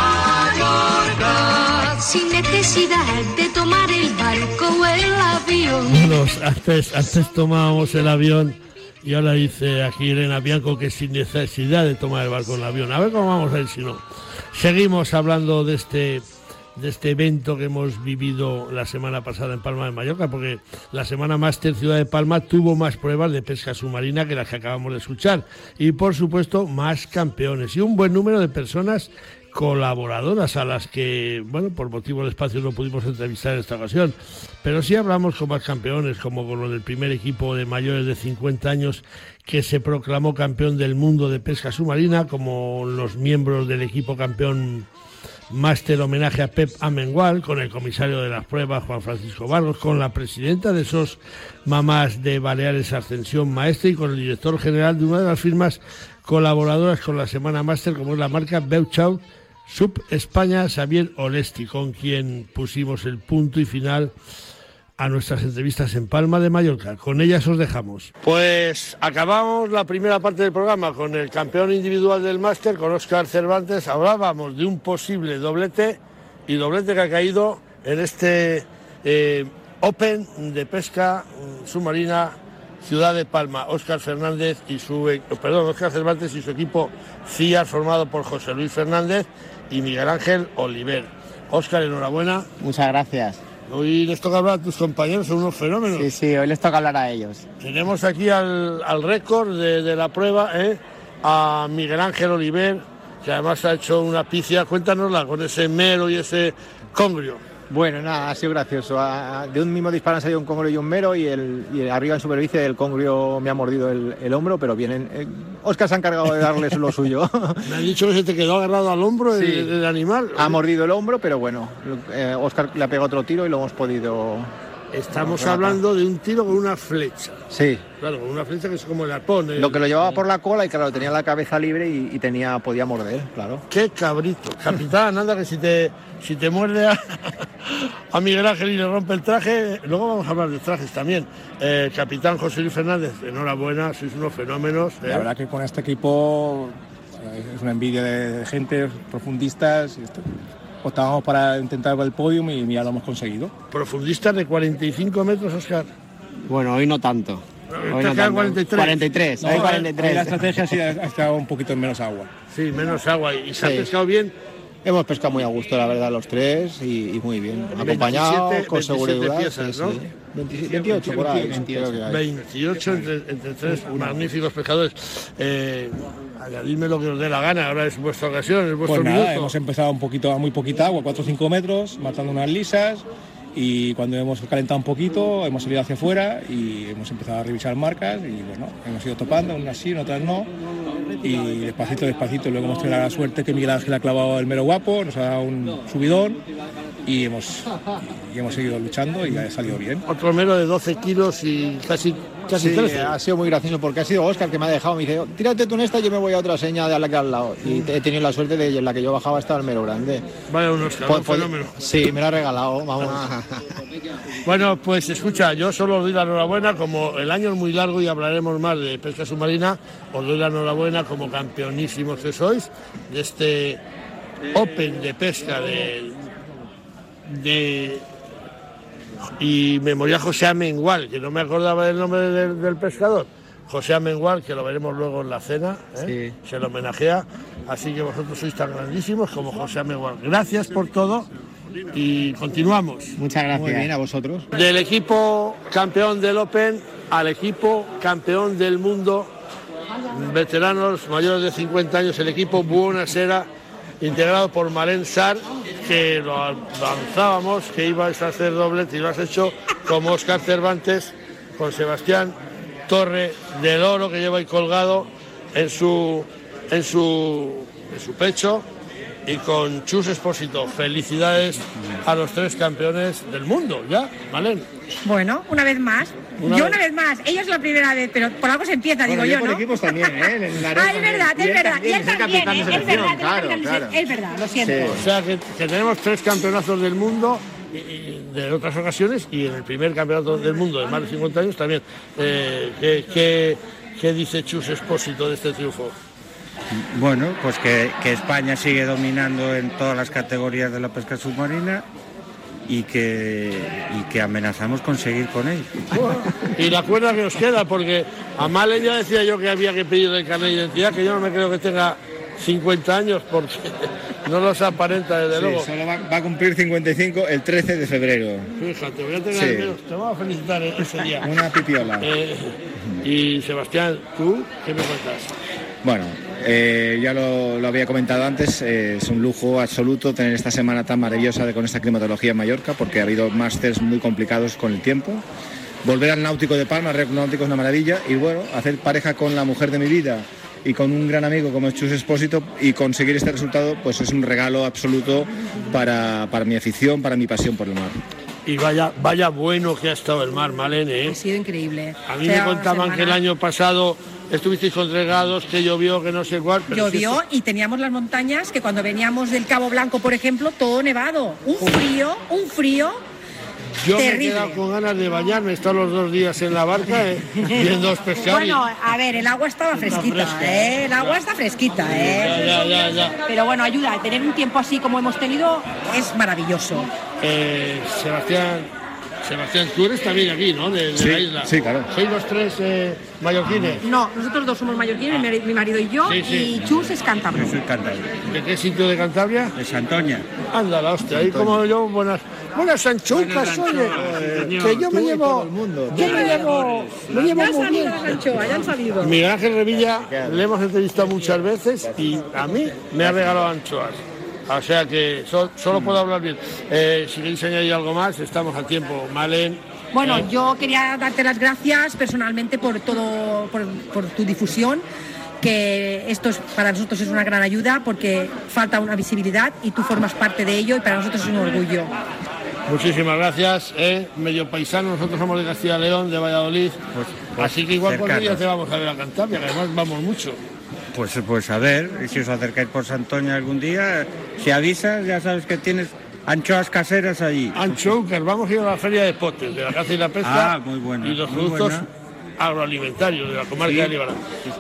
Mallorca sin necesidad de tomar el barco o el avión. Bueno, antes tomábamos el avión y ahora dice aquí Irene Bianco que sin necesidad de tomar el barco o el avión. A ver cómo vamos a ir si no. Seguimos hablando de este evento que hemos vivido la semana pasada en Palma de Mallorca, porque la Semana Máster Ciudad de Palma tuvo más pruebas de pesca submarina que las que acabamos de escuchar y, por supuesto, más campeones y un buen número de personas colaboradoras a las que, bueno, por motivos de espacio no pudimos entrevistar en esta ocasión, pero sí hablamos con más campeones, como con lo del primer equipo de mayores de 50 años que se proclamó campeón del mundo de pesca submarina, como los miembros del equipo campeón máster homenaje a Pep Amengual, con el comisario de las pruebas Juan Francisco Vargas, con la presidenta de SOS Mamás de Baleares Ascensión Maestre y con el director general de una de las firmas colaboradoras con la Semana Máster, como es la marca Beuchau Sub España, Xavier Olesti, con quien pusimos el punto y final a nuestras entrevistas en Palma de Mallorca. Con ellas os dejamos. Pues acabamos la primera parte del programa con el campeón individual del máster, con Óscar Cervantes. Hablábamos de un posible doblete que ha caído en este Open de pesca submarina Ciudad de Palma. Óscar Cervantes y su equipo CIAR, formado por José Luis Fernández y Miguel Ángel Oliver. Óscar, enhorabuena. Muchas gracias. Hoy les toca hablar a tus compañeros, son unos fenómenos. Sí, hoy les toca hablar a ellos. Tenemos aquí al récord de la prueba, a Miguel Ángel Oliver, que además ha hecho una picia. Cuéntanosla con ese mero y ese congrio. Bueno, nada, ha sido gracioso. De un mismo disparo han salido un congrio y un mero, y arriba en superficie el congrio me ha mordido el hombro, pero bien. Óscar se ha encargado de darles lo suyo. Me han dicho que se te quedó agarrado al hombro el animal. Ha mordido el hombro, pero bueno, Óscar le ha pegado otro tiro y lo hemos podido... Estamos hablando de un tiro con una flecha. Sí. Claro, con una flecha que es como el arpón. Lo que lo llevaba por la cola y claro, tenía la cabeza libre y podía morder, claro. ¡Qué cabrito! Capitán, anda que si te muerde a Miguel Ángel y le rompe el traje, luego vamos a hablar de trajes también. Capitán José Luis Fernández, enhorabuena, sois unos fenómenos. La verdad que con este equipo es una envidia de gente, profundistas. Optábamos para intentar el podium y ya lo hemos conseguido. Profundistas de 45 metros, Óscar. Bueno, hoy no tanto. Hoy no tanto. 43. No, hoy 43. La estrategia sí ha estado un poquito en menos agua. Sí, menos agua. ¿Y se ha pescado bien? Hemos pescado muy a gusto, la verdad, los tres, y muy bien. Acompañados, con seguridad. Piezas, ¿no? 28 por ahí. 28 entre tres magníficos pescadores. Añadidme lo que os dé la gana, ahora es vuestra ocasión, es vuestro pues minuto. Nada, hemos empezado a muy poquita agua, 4 o 5 metros, matando unas lisas, y cuando hemos calentado un poquito hemos salido hacia afuera y hemos empezado a revisar marcas y bueno, hemos ido topando, unas sí, otras no, y despacito, luego hemos tenido la suerte que Miguel Ángel ha clavado el mero guapo, nos ha dado un subidón y hemos seguido luchando y ha salido bien. Otro mero de 12 kilos y casi 13. Ha sido muy gracioso porque ha sido Óscar que me ha dejado, me dice, tírate tú en esta y yo me voy a otra seña de la que al lado. Y he tenido la suerte de que en la que yo bajaba estaba el mero grande. Vale, un fenómeno. Sí, me lo ha regalado, vamos. Bueno, pues escucha, yo solo os doy la enhorabuena, como el año es muy largo y hablaremos más de pesca submarina, os doy la enhorabuena como campeonísimos que sois de este Open de pesca y memoria José Amengual, que no me acordaba del nombre del pescador, José Amengual, que lo veremos luego en la cena, sí. Se lo homenajea, así que vosotros sois tan grandísimos como José Amengual. Gracias por todo y continuamos. Muchas gracias. Muy bien, a vosotros. Del equipo campeón del Open al equipo campeón del mundo, veteranos mayores de 50 años, el equipo Buonasera, integrado por Marén Sar, que lo avanzábamos, que ibas a hacer doblete y lo has hecho como Óscar Cervantes, con Sebastián Torre del Oro, que lleva ahí colgado en su pecho, y con Chus Espósito. Felicidades a los 3 campeones del mundo, ¿ya? ¿Vale? Bueno, una vez más. Una vez más. Ella es la primera vez, pero por algo se empieza, digo yo, ¿no? Por equipos también, ¿eh? Es verdad. Y él también, es verdad, lo siento. Sí. O sea, que tenemos 3 campeonazos del mundo de otras ocasiones, y en el primer campeonato del mundo de más de 50 años también. ¿Qué dice Chus Espósito de este triunfo? Bueno, pues que España sigue dominando en todas las categorías de la pesca submarina y que amenazamos con seguir con él. Y la cuerda que nos queda, porque a Malen ya decía yo que había que pedir el carnet de identidad, que yo no me creo que tenga 50 años, porque no los aparenta desde luego. Solo va a cumplir 55 el 13 de febrero. Fíjate, voy a tener te vamos a felicitar ese día. Una pipiola. Y Sebastián, ¿tú qué me cuentas? Bueno, ya lo había comentado antes, es un lujo absoluto tener esta semana tan maravillosa con esta climatología en Mallorca, porque ha habido másters muy complicados con el tiempo. Volver al náutico de Palma, el náutico es una maravilla, y bueno, hacer pareja con la mujer de mi vida y con un gran amigo como es Chus Espósito, y conseguir este resultado, pues es un regalo absoluto para mi afición, para mi pasión por el mar. Y vaya bueno que ha estado el mar, Malene, ¿eh? Ha sido increíble. A mí me contaban que el año pasado estuvisteis con 3 grados, que llovió, que no sé cuál. Pero llovió y teníamos las montañas que cuando veníamos del Cabo Blanco, por ejemplo, todo nevado. Un frío. Yo terrible. Me he quedado con ganas de bañarme, he estado los 2 días en la barca viendo pescar. Bueno, a ver, el agua estaba fresquita, El agua está fresquita, Ya. Pero bueno, ayuda, tener un tiempo así como hemos tenido es maravilloso. Sebastián, tú eres también aquí, ¿no? De la isla. Sí, claro. ¿Sois los 3 mallorquines? No, nosotros 2 somos mallorquines, mi marido y yo, y Chus es cántabro. Yo soy cántabro. ¿De qué sitio de Cantabria? De Santoña. Anda la hostia, ahí como yo, buenas anchucas, oye, que yo me llevo muy bien. Ya han salido. Miguel Ángel Revilla le hemos entrevistado muchas veces y a mí me ha regalado anchoas. O sea que solo puedo hablar bien. Si queréis añadir algo más, estamos a tiempo. Malen. Bueno, yo quería darte las gracias personalmente por todo, por tu difusión, que esto para nosotros es una gran ayuda porque falta una visibilidad y tú formas parte de ello y para nosotros es un orgullo. Muchísimas gracias, medio paisano, nosotros somos de Castilla y León, de Valladolid, así que igual por día te vamos a ver a Cantabria, que además vamos mucho. Pues a ver, si os acercáis por Santoña algún día, si avisas ya sabes que tienes anchoas caseras allí. Anchoucas, vamos a ir a la feria de Potes, de la caza y la pesca, muy buena, y los productos agroalimentarios de la comarca de Líbana.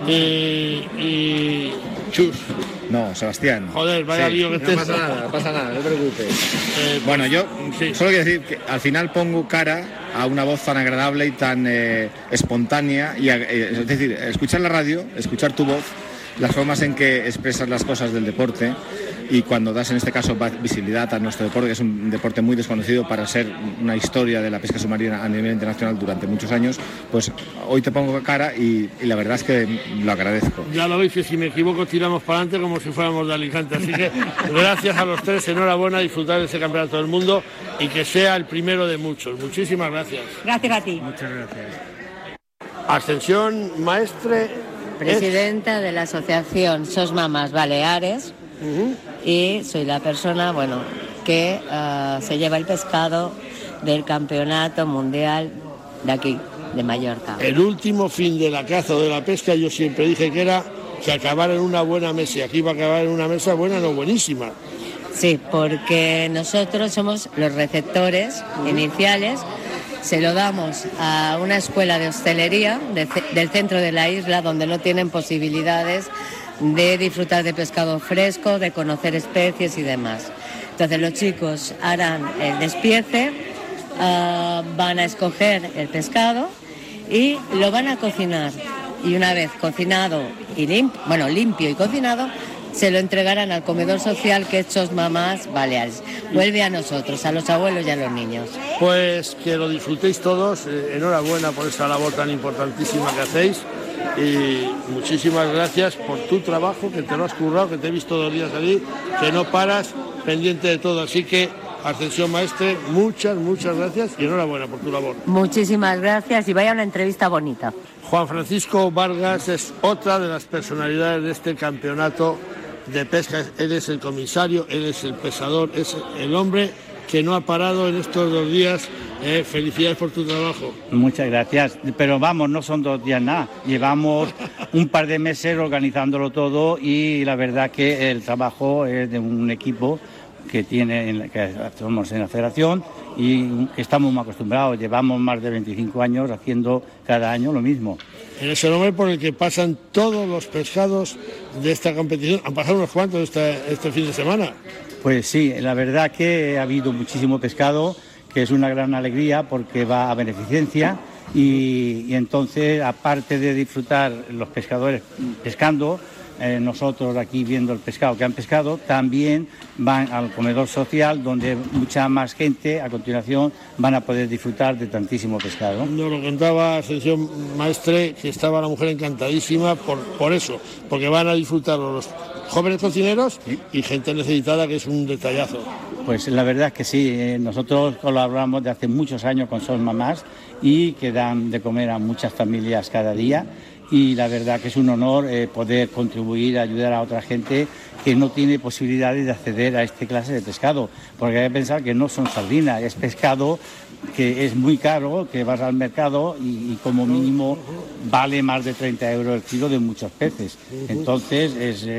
Y Chus. No, Sebastián. Joder, vaya lío que no pasa nada, no te preocupes. Bueno, yo solo quiero decir que al final pongo cara a una voz tan agradable y tan espontánea, es decir, escuchar la radio, escuchar tu voz, las formas en que expresas las cosas del deporte y cuando das en este caso visibilidad a nuestro deporte, que es un deporte muy desconocido para ser una historia de la pesca submarina a nivel internacional durante muchos años, pues hoy te pongo cara y la verdad es que lo agradezco. Ya lo veis, que si me equivoco tiramos para adelante como si fuéramos de Alicante, así que gracias a los 3, enhorabuena, disfrutar de este campeonato del mundo y que sea el primero de muchos. Muchísimas gracias. Gracias a ti. Muchas gracias. Ascensión Maestre, presidenta de la asociación Sos Mamás Baleares. Y soy la persona, que se lleva el pescado del campeonato mundial de aquí, de Mallorca. El último fin de la caza o de la pesca yo siempre dije que era que acabara en una buena mesa, y aquí va a acabar en una mesa buena, no buenísima. Sí, porque nosotros somos los receptores iniciales, se lo damos a una escuela de hostelería del centro de la isla donde no tienen posibilidades de disfrutar de pescado fresco, de conocer especies y demás. Entonces los chicos harán el despiece, van a escoger el pescado y lo van a cocinar. Y una vez cocinado y limpio y cocinado, se lo entregarán al comedor social que es Sos Mamás Baleares. Vuelve a nosotros, a los abuelos y a los niños. Pues que lo disfrutéis todos, enhorabuena por esa labor tan importantísima que hacéis. Y muchísimas gracias por tu trabajo, que te lo has currado, que te he visto 2 días allí, que no paras, pendiente de todo. Así que Ascensión Maestre, muchas gracias y enhorabuena por tu labor. Muchísimas gracias y vaya una entrevista bonita. Juan Francisco Vargas es otra de las personalidades de este campeonato de pesca. Él es el comisario, él es el pesador, es el hombre que no ha parado en estos 2 días. Felicidades por tu trabajo. Muchas gracias, pero vamos, no son 2 días nada, llevamos un par de meses organizándolo todo y la verdad que el trabajo es de un equipo que somos en la federación y que estamos muy acostumbrados, llevamos más de 25 años haciendo cada año lo mismo. Es el nombre por el que pasan todos los pescados de esta competición. Han pasado unos cuantos este fin de semana. Pues sí, la verdad que ha habido muchísimo pescado, que es una gran alegría porque va a beneficencia y entonces, aparte de disfrutar los pescadores pescando, nosotros aquí viendo el pescado que han pescado, también van al comedor social donde mucha más gente a continuación van a poder disfrutar de tantísimo pescado. Nos lo contaba Ascensión Maestre, que estaba la mujer encantadísima por eso, porque van a disfrutar los jóvenes cocineros y gente necesitada, que es un detallazo. Pues la verdad es que sí, nosotros colaboramos de hace muchos años con Sol Mamás y que dan de comer a muchas familias cada día y la verdad que es un honor poder contribuir a ayudar a otra gente que no tiene posibilidades de acceder a esta clase de pescado, porque hay que pensar que no son sardinas, es pescado que es muy caro, que vas al mercado y como mínimo vale más de 30 euros el kilo de muchos peces. Entonces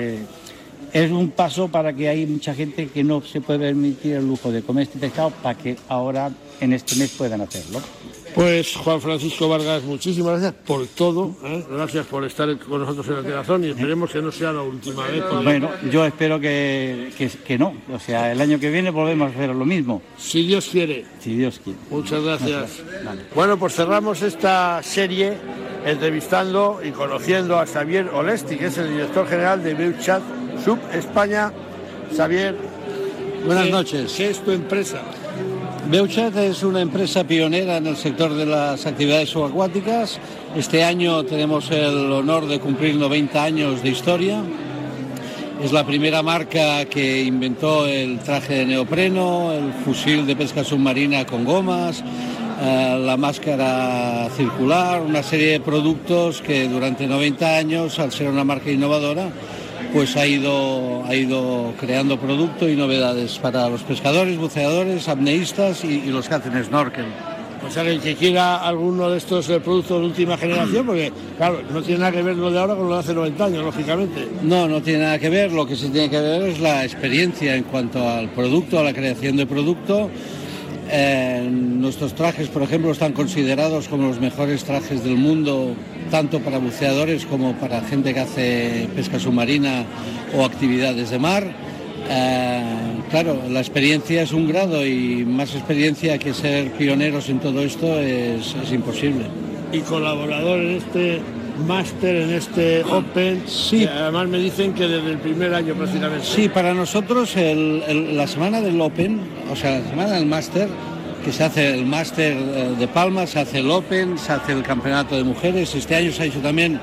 es un paso para que hay mucha gente que no se puede permitir el lujo de comer este pescado para que ahora en este mes puedan hacerlo. Pues Juan Francisco Vargas, muchísimas gracias por todo, gracias por estar con nosotros en la Telazón y esperemos que no sea la última vez. Bueno, yo espero que no, o sea, el año que viene volvemos a hacer lo mismo. Si Dios quiere. Si Dios quiere. Muchas gracias. Vale. Bueno, pues cerramos esta serie entrevistando y conociendo a Xavier Olesti, que es el director general de Beuchat Sub España. Xavier, buenas noches. ¿Qué es tu empresa? Beuchat es una empresa pionera en el sector de las actividades subacuáticas. Este año tenemos el honor de cumplir 90 años de historia. Es la primera marca que inventó el traje de neopreno, el fusil de pesca submarina con gomas, la máscara circular, una serie de productos que durante 90 años, al ser una marca innovadora, pues ha ido creando producto y novedades para los pescadores, buceadores, apneístas y los que hacen snorkel. O sea, que el que quiera alguno de estos productos de última generación, porque claro, no tiene nada que ver lo de ahora con lo de hace 90 años, lógicamente. No tiene nada que ver, lo que sí tiene que ver es la experiencia en cuanto al producto, a la creación de producto. Nuestros trajes, por ejemplo, están considerados como los mejores trajes del mundo, tanto para buceadores como para gente que hace pesca submarina o actividades de mar. Claro, la experiencia es un grado y más experiencia que ser pioneros en todo esto es imposible. Y colaborador en este máster, en este Open, sí. Además me dicen que desde el primer año prácticamente. Sí, para nosotros la semana del Open, o sea, la semana del máster, que se hace el máster de Palma, se hace el Open, se hace el campeonato de mujeres. Este año se ha hecho también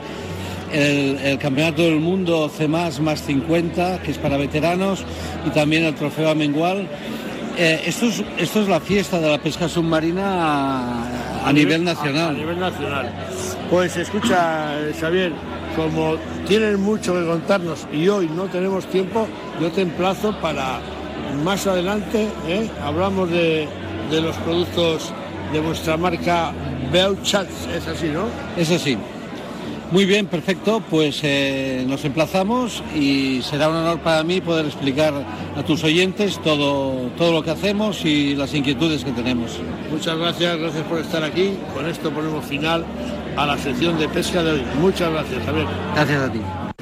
el campeonato del mundo C+, más 50, que es para veteranos, y también el trofeo Amengual. Esto es la fiesta de la pesca submarina a nivel nacional. A nivel nacional. Pues escucha, Xavier, como tienen mucho que contarnos y hoy no tenemos tiempo, yo te emplazo para más adelante, hablamos de los productos de vuestra marca Beuchat, es así, ¿no? Es así. Muy bien, perfecto, pues nos emplazamos y será un honor para mí poder explicar a tus oyentes todo lo que hacemos y las inquietudes que tenemos. Muchas gracias por estar aquí. Con esto ponemos final a la sección de pesca de hoy. Muchas gracias, Javier. Gracias a ti.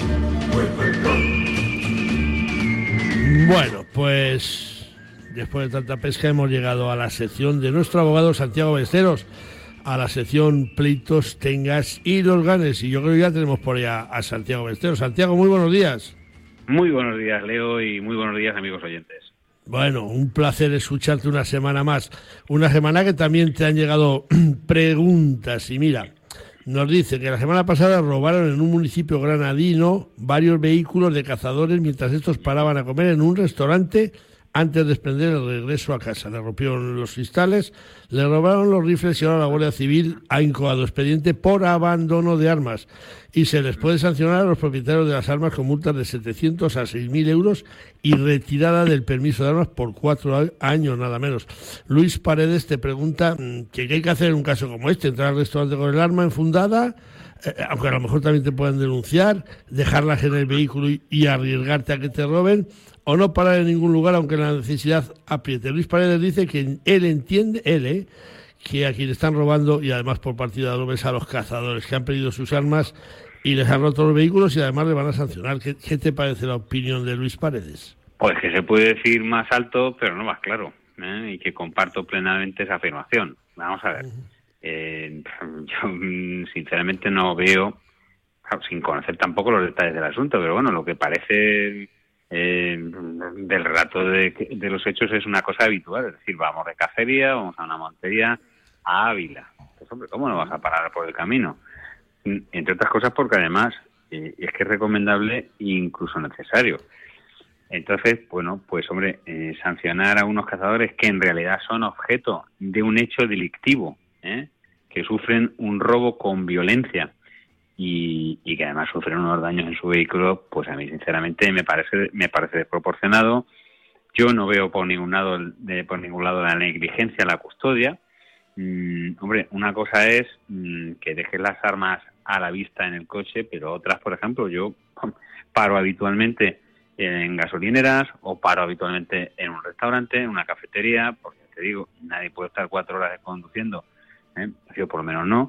Bueno, pues después de tanta pesca hemos llegado a la sección de nuestro abogado Santiago Besteros, a la sección pleitos, tengas y los ganes. Y yo creo que ya tenemos por allá a Santiago Besteros. Santiago, muy buenos días. Muy buenos días, Leo, y muy buenos días, amigos oyentes. Bueno, un placer escucharte una semana más. Una semana que también te han llegado preguntas. Y mira, nos dice que la semana pasada robaron en un municipio granadino varios vehículos de cazadores mientras estos paraban a comer en un restaurante antes de desprender el regreso a casa. Le rompieron los cristales, le robaron los rifles y ahora la Guardia Civil ha incoado expediente por abandono de armas. Y se les puede sancionar a los propietarios de las armas con multas de 700 a 6.000 euros y retirada del permiso de armas por 4 años, nada menos. Luis Paredes te pregunta qué hay que hacer en un caso como este: entrar al restaurante con el arma enfundada, aunque a lo mejor también te puedan denunciar, dejarlas en el vehículo y arriesgarte a que te roben, o no parar en ningún lugar aunque la necesidad apriete. Luis Paredes dice que él entiende, que a quienes están robando, y además por partida doble, a los cazadores que han perdido sus armas y les han roto los vehículos y además le van a sancionar. ¿Qué te parece la opinión de Luis Paredes? Pues que se puede decir más alto, pero no más claro, y que comparto plenamente esa afirmación. Vamos a ver. Yo sinceramente no veo, sin conocer tampoco los detalles del asunto, pero bueno, lo que parece del relato de los hechos es una cosa habitual, es decir, vamos de cacería, vamos a una montería, a Ávila. Pues hombre, ¿cómo no vas a parar por el camino? Entre otras cosas porque además es que es recomendable e incluso necesario. Entonces, bueno, pues hombre, sancionar a unos cazadores que en realidad son objeto de un hecho delictivo, que sufren un robo con violencia y que además sufren unos daños en su vehículo, pues a mí sinceramente me parece desproporcionado. Yo no veo por ningún lado la negligencia, la custodia. Hombre, una cosa es que dejes las armas a la vista en el coche, pero otras, por ejemplo, yo paro habitualmente en gasolineras o paro habitualmente en un restaurante, en una cafetería, porque te digo, nadie puede estar 4 horas conduciendo, yo por lo menos no,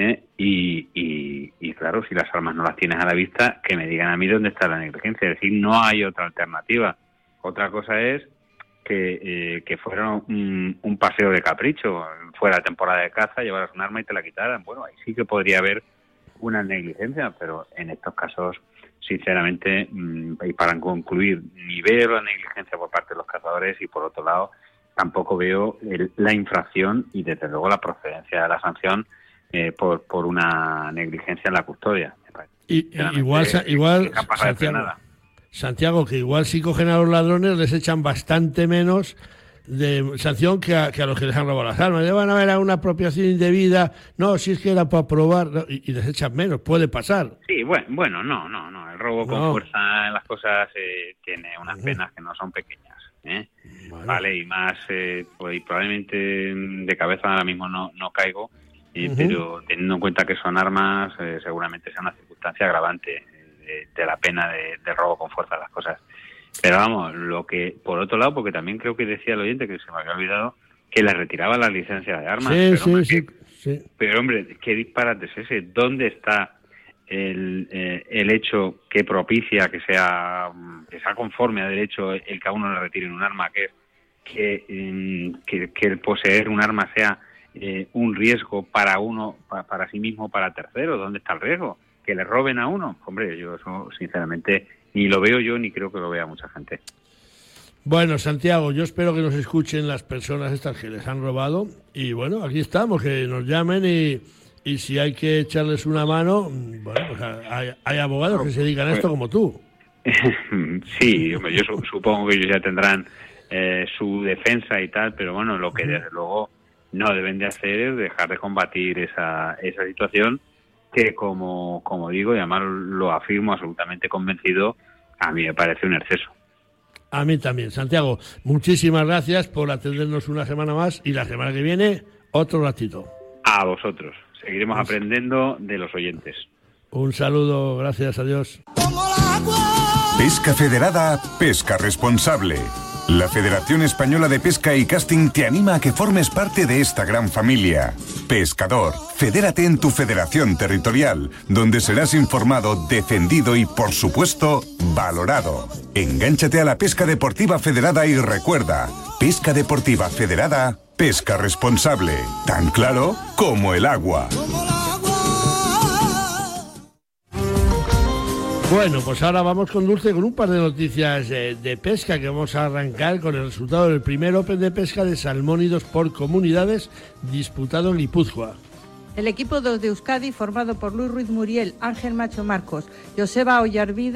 y claro, si las armas no las tienes a la vista, que me digan a mí dónde está la negligencia, es decir, no hay otra alternativa. Otra cosa es que fuera un paseo de capricho, fuera temporada de caza, llevaras un arma y te la quitaran. Bueno, ahí sí que podría haber una negligencia, pero en estos casos, sinceramente, y para concluir, ni veo la negligencia por parte de los cazadores y por otro lado tampoco veo la infracción y desde luego la procedencia de la sanción por una negligencia en la custodia. Igual Santiago, que igual si cogen a los ladrones les echan bastante menos de sanción que a los que les han robado las armas. Le van a ver a una apropiación indebida, no, si es que era para probar, no, y les echan menos, puede pasar. Sí, bueno, no, el robo con fuerza en las cosas tiene unas penas que no son pequeñas, vale, y más, pues probablemente de cabeza ahora mismo no caigo, pero teniendo en cuenta que son armas, seguramente sea una circunstancia agravante de la pena de robo con fuerza las cosas. Pero vamos, lo que, por otro lado, porque también creo que decía el oyente, que se me había olvidado, que le retiraba la licencia de armas. Sí. Pero hombre, ¿qué disparate es ese? ¿Dónde está el hecho que propicia que sea conforme a derecho el que a uno le retiren un arma, que el poseer un arma sea un riesgo para uno, para sí mismo, para terceros? ¿Dónde está el riesgo? ¿Que le roben a uno? Hombre, yo eso sinceramente ni lo veo yo ni creo que lo vea mucha gente. Bueno, Santiago, yo espero que nos escuchen las personas estas que les han robado y bueno, aquí estamos, que nos llamen y si hay que echarles una mano, bueno, pues hay abogados que se dedican a esto como tú. Sí, hombre, yo supongo que ellos ya tendrán su defensa y tal, pero bueno, lo que desde luego no deben de hacer es dejar de combatir esa situación que, como digo, y además lo afirmo absolutamente convencido, a mí me parece un exceso. A mí también. Santiago, muchísimas gracias por atendernos una semana más y la semana que viene otro ratito. A vosotros. Seguiremos aprendiendo de los oyentes. Un saludo, gracias, adiós. Pesca Federada, pesca responsable. La Federación Española de Pesca y Casting te anima a que formes parte de esta gran familia. Pescador, fedérate en tu federación territorial, donde serás informado, defendido y, por supuesto, valorado. Engánchate a la pesca deportiva federada y recuerda, pesca deportiva federada, pesca responsable. Tan claro como el agua. Bueno, pues ahora vamos con Dulce con un par de noticias de pesca, que vamos a arrancar con el resultado del primer Open de pesca de salmónidos por comunidades disputado en Guipúzcoa. El equipo 2 de Euskadi, formado por Luis Ruiz Muriel, Ángel Macho Marcos, Joseba Ollarvide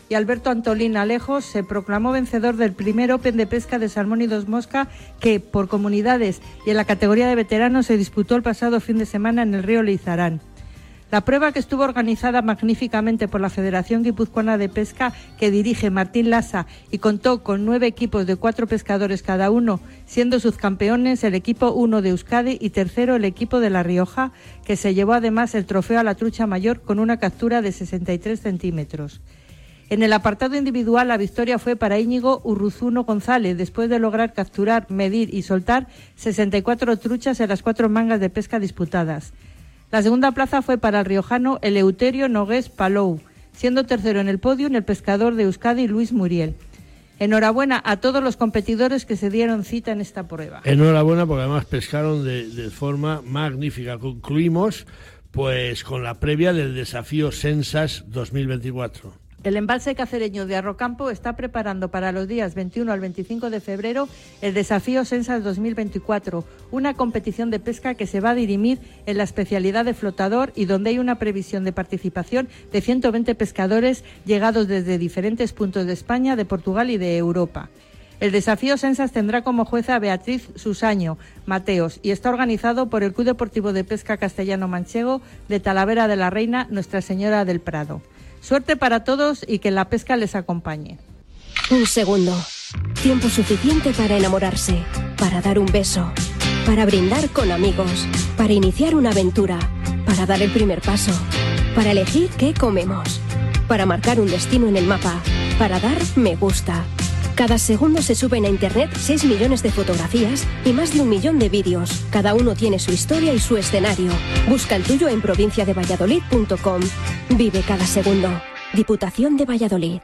y Alberto Antolín Alejos se proclamó vencedor del primer Open de pesca de salmón y dos mosca que, por comunidades y en la categoría de veteranos, se disputó el pasado fin de semana en el río Leizarán. La prueba, que estuvo organizada magníficamente por la Federación Guipuzcoana de Pesca, que dirige Martín Lasa, y contó con 9 equipos de 4 pescadores cada uno, siendo subcampeones el equipo 1 de Euskadi y tercero el equipo de La Rioja, que se llevó además el trofeo a la trucha mayor con una captura de 63 centímetros. En el apartado individual, la victoria fue para Íñigo Urruzuno González, después de lograr capturar, medir y soltar 64 truchas en las 4 mangas de pesca disputadas. La segunda plaza fue para el riojano Eleuterio Nogués Palou, siendo tercero en el podio el pescador de Euskadi Luis Muriel. Enhorabuena a todos los competidores que se dieron cita en esta prueba. Enhorabuena, porque además pescaron de forma magnífica. Concluimos pues con la previa del desafío Sensas 2024. El embalse cacereño de Arrocampo está preparando para los días 21 al 25 de febrero el desafío Sensas 2024, una competición de pesca que se va a dirimir en la especialidad de flotador y donde hay una previsión de participación de 120 pescadores llegados desde diferentes puntos de España, de Portugal y de Europa. El desafío Sensas tendrá como jueza a Beatriz Susaño Mateos y está organizado por el Club Deportivo de Pesca Castellano Manchego de Talavera de la Reina, Nuestra Señora del Prado. Suerte para todos y que la pesca les acompañe. Un segundo. Tiempo suficiente para enamorarse, para dar un beso, para brindar con amigos, para iniciar una aventura, para dar el primer paso, para elegir qué comemos, para marcar un destino en el mapa, para dar me gusta. Cada segundo se suben a internet 6 millones de fotografías y más de 1 millón de vídeos. Cada uno tiene su historia y su escenario. Busca el tuyo en provinciadevalladolid.com. Vive cada segundo. Diputación de Valladolid.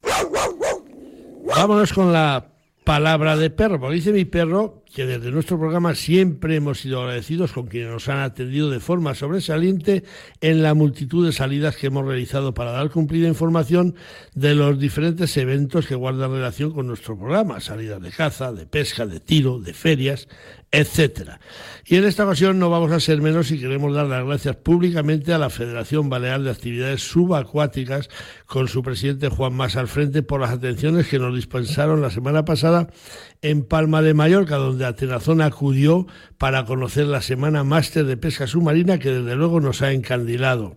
Vámonos con la palabra de perro, porque dice mi perro que desde nuestro programa siempre hemos sido agradecidos con quienes nos han atendido de forma sobresaliente en la multitud de salidas que hemos realizado para dar cumplida información de los diferentes eventos que guardan relación con nuestro programa, salidas de caza, de pesca, de tiro, de ferias, etcétera. Y en esta ocasión no vamos a ser menos y queremos dar las gracias públicamente a la Federación Balear de Actividades Subacuáticas, con su presidente Juan Mas al frente, por las atenciones que nos dispensaron la semana pasada en Palma de Mallorca, donde Atenazón acudió para conocer la Semana Máster de Pesca Submarina, que desde luego nos ha encandilado.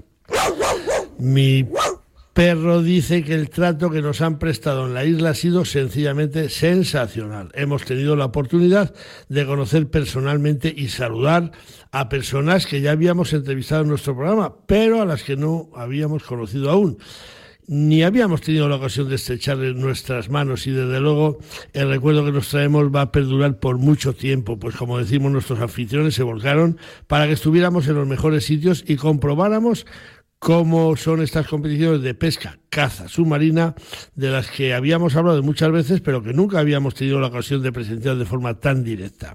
Mi perro dice que el trato que nos han prestado en la isla ha sido sencillamente sensacional. Hemos tenido la oportunidad de conocer personalmente y saludar a personas que ya habíamos entrevistado en nuestro programa, pero a las que no habíamos conocido aún, ni habíamos tenido la ocasión de estrecharle nuestras manos, y desde luego el recuerdo que nos traemos va a perdurar por mucho tiempo, pues como decimos, nuestros anfitriones se volcaron para que estuviéramos en los mejores sitios y comprobáramos cómo son estas competiciones de pesca, caza submarina, de las que habíamos hablado muchas veces, pero que nunca habíamos tenido la ocasión de presenciar de forma tan directa.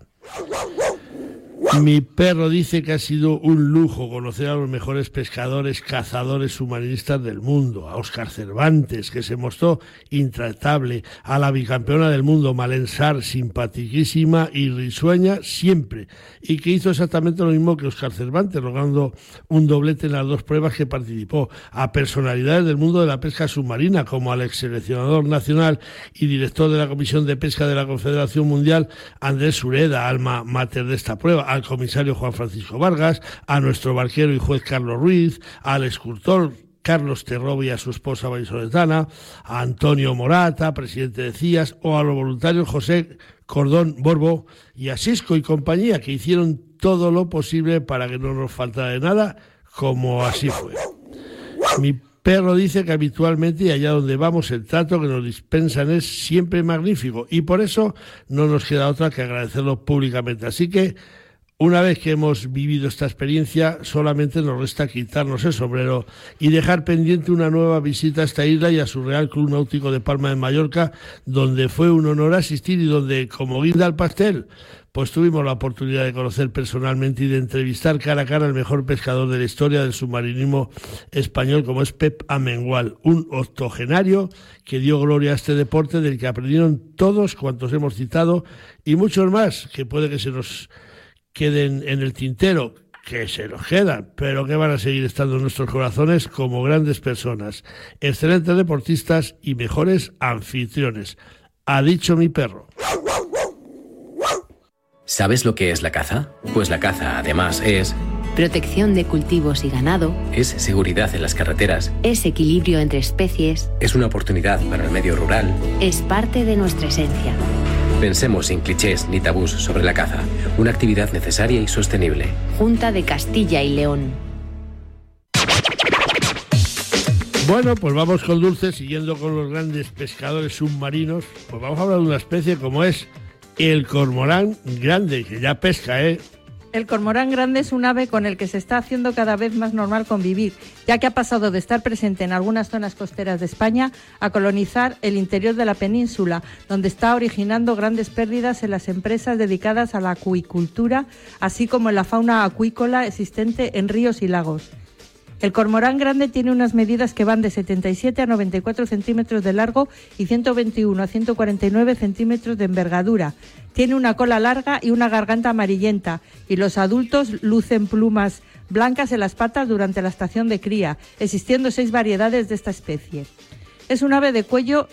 Mi perro dice que ha sido un lujo conocer a los mejores pescadores, cazadores submarinistas del mundo, a Óscar Cervantes, que se mostró intratable, a la bicampeona del mundo, Malén Sar, simpaticísima y risueña siempre, y que hizo exactamente lo mismo que Óscar Cervantes, logrando un doblete en las 2 pruebas que participó, a personalidades del mundo de la pesca submarina, como al exseleccionador nacional y director de la Comisión de Pesca de la Confederación Mundial, Andrés Sureda, alma mater de esta prueba, al comisario Juan Francisco Vargas, a nuestro barquero y juez Carlos Ruiz, al escultor Carlos Terrobi y a su esposa vallisoletana, a Antonio Morata, presidente de CIAS, o a los voluntarios José Cordón Borbo y a Sisco y compañía, que hicieron todo lo posible para que no nos faltara de nada, como así fue. Mi perro dice que habitualmente y allá donde vamos el trato que nos dispensan es siempre magnífico, y por eso no nos queda otra que agradecerlo públicamente. Así que una vez que hemos vivido esta experiencia, solamente nos resta quitarnos el sombrero y dejar pendiente una nueva visita a esta isla y a su Real Club Náutico de Palma de Mallorca, donde fue un honor asistir y donde, como guinda al pastel, pues tuvimos la oportunidad de conocer personalmente y de entrevistar cara a cara al mejor pescador de la historia del submarinismo español, como es Pep Amengual, un octogenario que dio gloria a este deporte, del que aprendieron todos cuantos hemos citado y muchos más que puede que se nos queden en el tintero, que se los quedan, pero que van a seguir estando en nuestros corazones como grandes personas, excelentes deportistas y mejores anfitriones. Ha dicho mi perro. ¿Sabes lo que es la caza? Pues la caza, además, es protección de cultivos y ganado, es seguridad en las carreteras, es equilibrio entre especies, es una oportunidad para el medio rural, es parte de nuestra esencia. Pensemos sin clichés ni tabús sobre la caza, una actividad necesaria y sostenible. Junta de Castilla y León. Bueno, pues vamos con Dulce, siguiendo con los grandes pescadores submarinos, pues vamos a hablar de una especie como es el cormorán grande, que ya pesca, ¿eh? El cormorán grande es un ave con el que se está haciendo cada vez más normal convivir, ya que ha pasado de estar presente en algunas zonas costeras de España a colonizar el interior de la península, donde está originando grandes pérdidas en las empresas dedicadas a la acuicultura, así como en la fauna acuícola existente en ríos y lagos. El cormorán grande tiene unas medidas que van de 77 a 94 centímetros de largo y 121 a 149 centímetros de envergadura. Tiene una cola larga y una garganta amarillenta, y los adultos lucen plumas blancas en las patas durante la estación de cría, existiendo 6 variedades de esta especie. Es un ave de cuello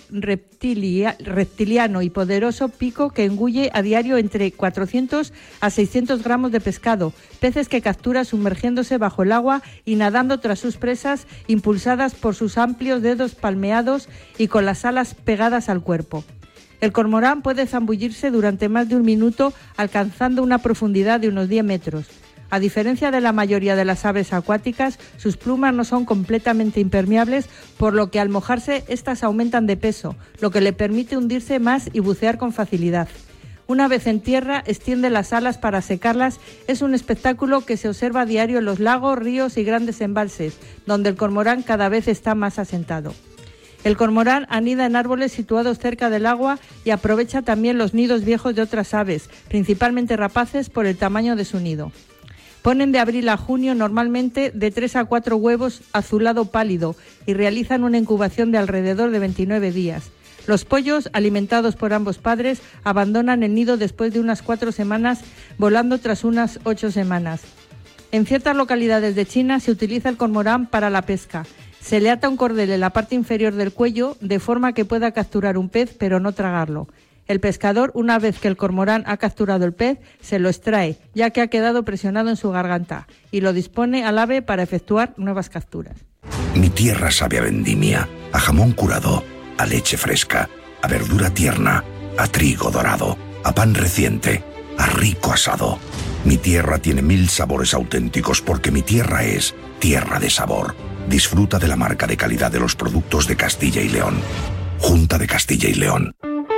reptiliano y poderoso pico que engulle a diario entre 400 a 600 gramos de pescado, peces que captura sumergiéndose bajo el agua y nadando tras sus presas, impulsadas por sus amplios dedos palmeados y con las alas pegadas al cuerpo. El cormorán puede zambullirse durante más de un minuto, alcanzando una profundidad de unos 10 metros. A diferencia de la mayoría de las aves acuáticas, sus plumas no son completamente impermeables, por lo que al mojarse, estas aumentan de peso, lo que le permite hundirse más y bucear con facilidad. Una vez en tierra, extiende las alas para secarlas. Es un espectáculo que se observa a diario en los lagos, ríos y grandes embalses, donde el cormorán cada vez está más asentado. El cormorán anida en árboles situados cerca del agua y aprovecha también los nidos viejos de otras aves, principalmente rapaces, por el tamaño de su nido. Ponen de abril a junio normalmente de 3 a 4 huevos azulado pálido y realizan una incubación de alrededor de 29 días. Los pollos, alimentados por ambos padres, abandonan el nido después de unas 4 semanas, volando tras unas 8 semanas. En ciertas localidades de China se utiliza el cormorán para la pesca. Se le ata un cordel en la parte inferior del cuello de forma que pueda capturar un pez pero no tragarlo. El pescador, una vez que el cormorán ha capturado el pez, se lo extrae, ya que ha quedado presionado en su garganta, y lo dispone al ave para efectuar nuevas capturas. Mi tierra sabe a vendimia, a jamón curado, a leche fresca, a verdura tierna, a trigo dorado, a pan reciente, a rico asado. Mi tierra tiene 1000 sabores auténticos porque mi tierra es tierra de sabor. Disfruta de la marca de calidad de los productos de Castilla y León. Junta de Castilla y León.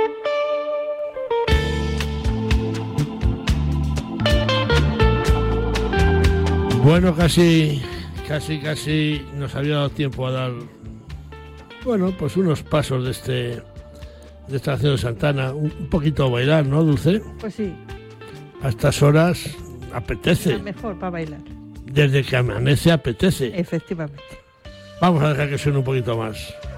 Bueno, casi nos había dado tiempo a dar, bueno, pues unos pasos de esta canción de Santana, un poquito a bailar, ¿no, Dulce? Pues sí. A estas horas apetece. Es mejor para bailar. Desde que amanece apetece. Efectivamente. Vamos a dejar que suene un poquito más.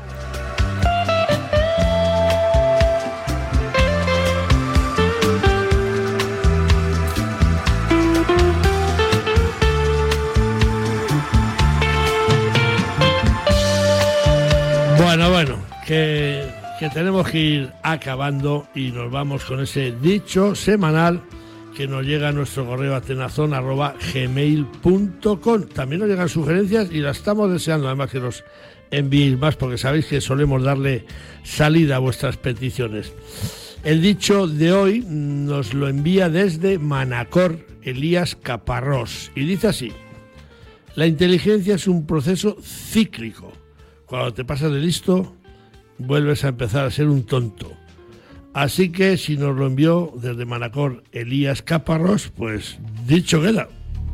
Bueno, que tenemos que ir acabando y nos vamos con ese dicho semanal que nos llega a nuestro correo atenazon@gmail.com. También nos llegan sugerencias y las estamos deseando, además que nos enviéis más, porque sabéis que solemos darle salida a vuestras peticiones. El dicho de hoy nos lo envía desde Manacor Elías Caparrós y dice así: la inteligencia es un proceso cíclico. Cuando te pasas de listo, vuelves a empezar a ser un tonto. Así que si nos lo envió desde Manacor Elías Caparrós, pues dicho queda.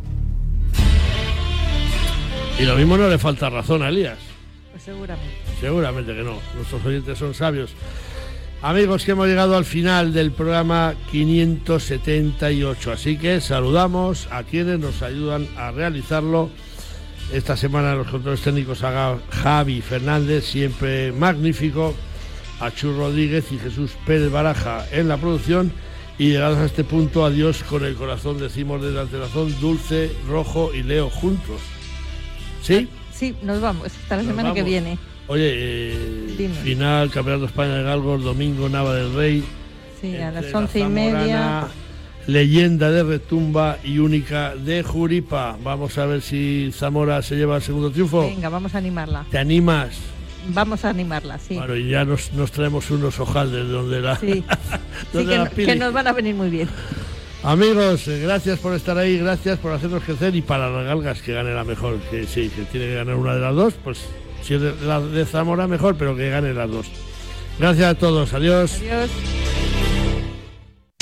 Y lo mismo no le falta razón a Elías. Pues seguramente. Seguramente que no. Nuestros oyentes son sabios. Amigos, que hemos llegado al final del programa 578. Así que saludamos a quienes nos ayudan a realizarlo. Esta semana los controles técnicos a Javi Fernández, siempre magnífico, a Chu Rodríguez y Jesús Pérez Baraja en la producción, Y llegados a este punto, adiós con el corazón, decimos desde Alteración, Dulce, Rojo y Leo juntos. ¿Sí? Sí, nos vamos, hasta la semana que viene. Oye, final, Campeonato de España de Galgos, domingo, Nava del Rey. Sí, a las 11:30. Leyenda de Retumba y Única de Juripa. Vamos a ver si Zamora se lleva el segundo triunfo. Venga, vamos a animarla. ¿Te animas? Vamos a animarla, sí. Bueno, y ya nos traemos unos hojaldres donde la... Sí, que nos van a venir muy bien. Amigos, gracias por estar ahí, gracias por hacernos crecer y para las galgas que gane la mejor, que sí, que tiene que ganar una de las dos, pues si es la de Zamora mejor, pero que gane las dos. Gracias a todos, adiós. Adiós.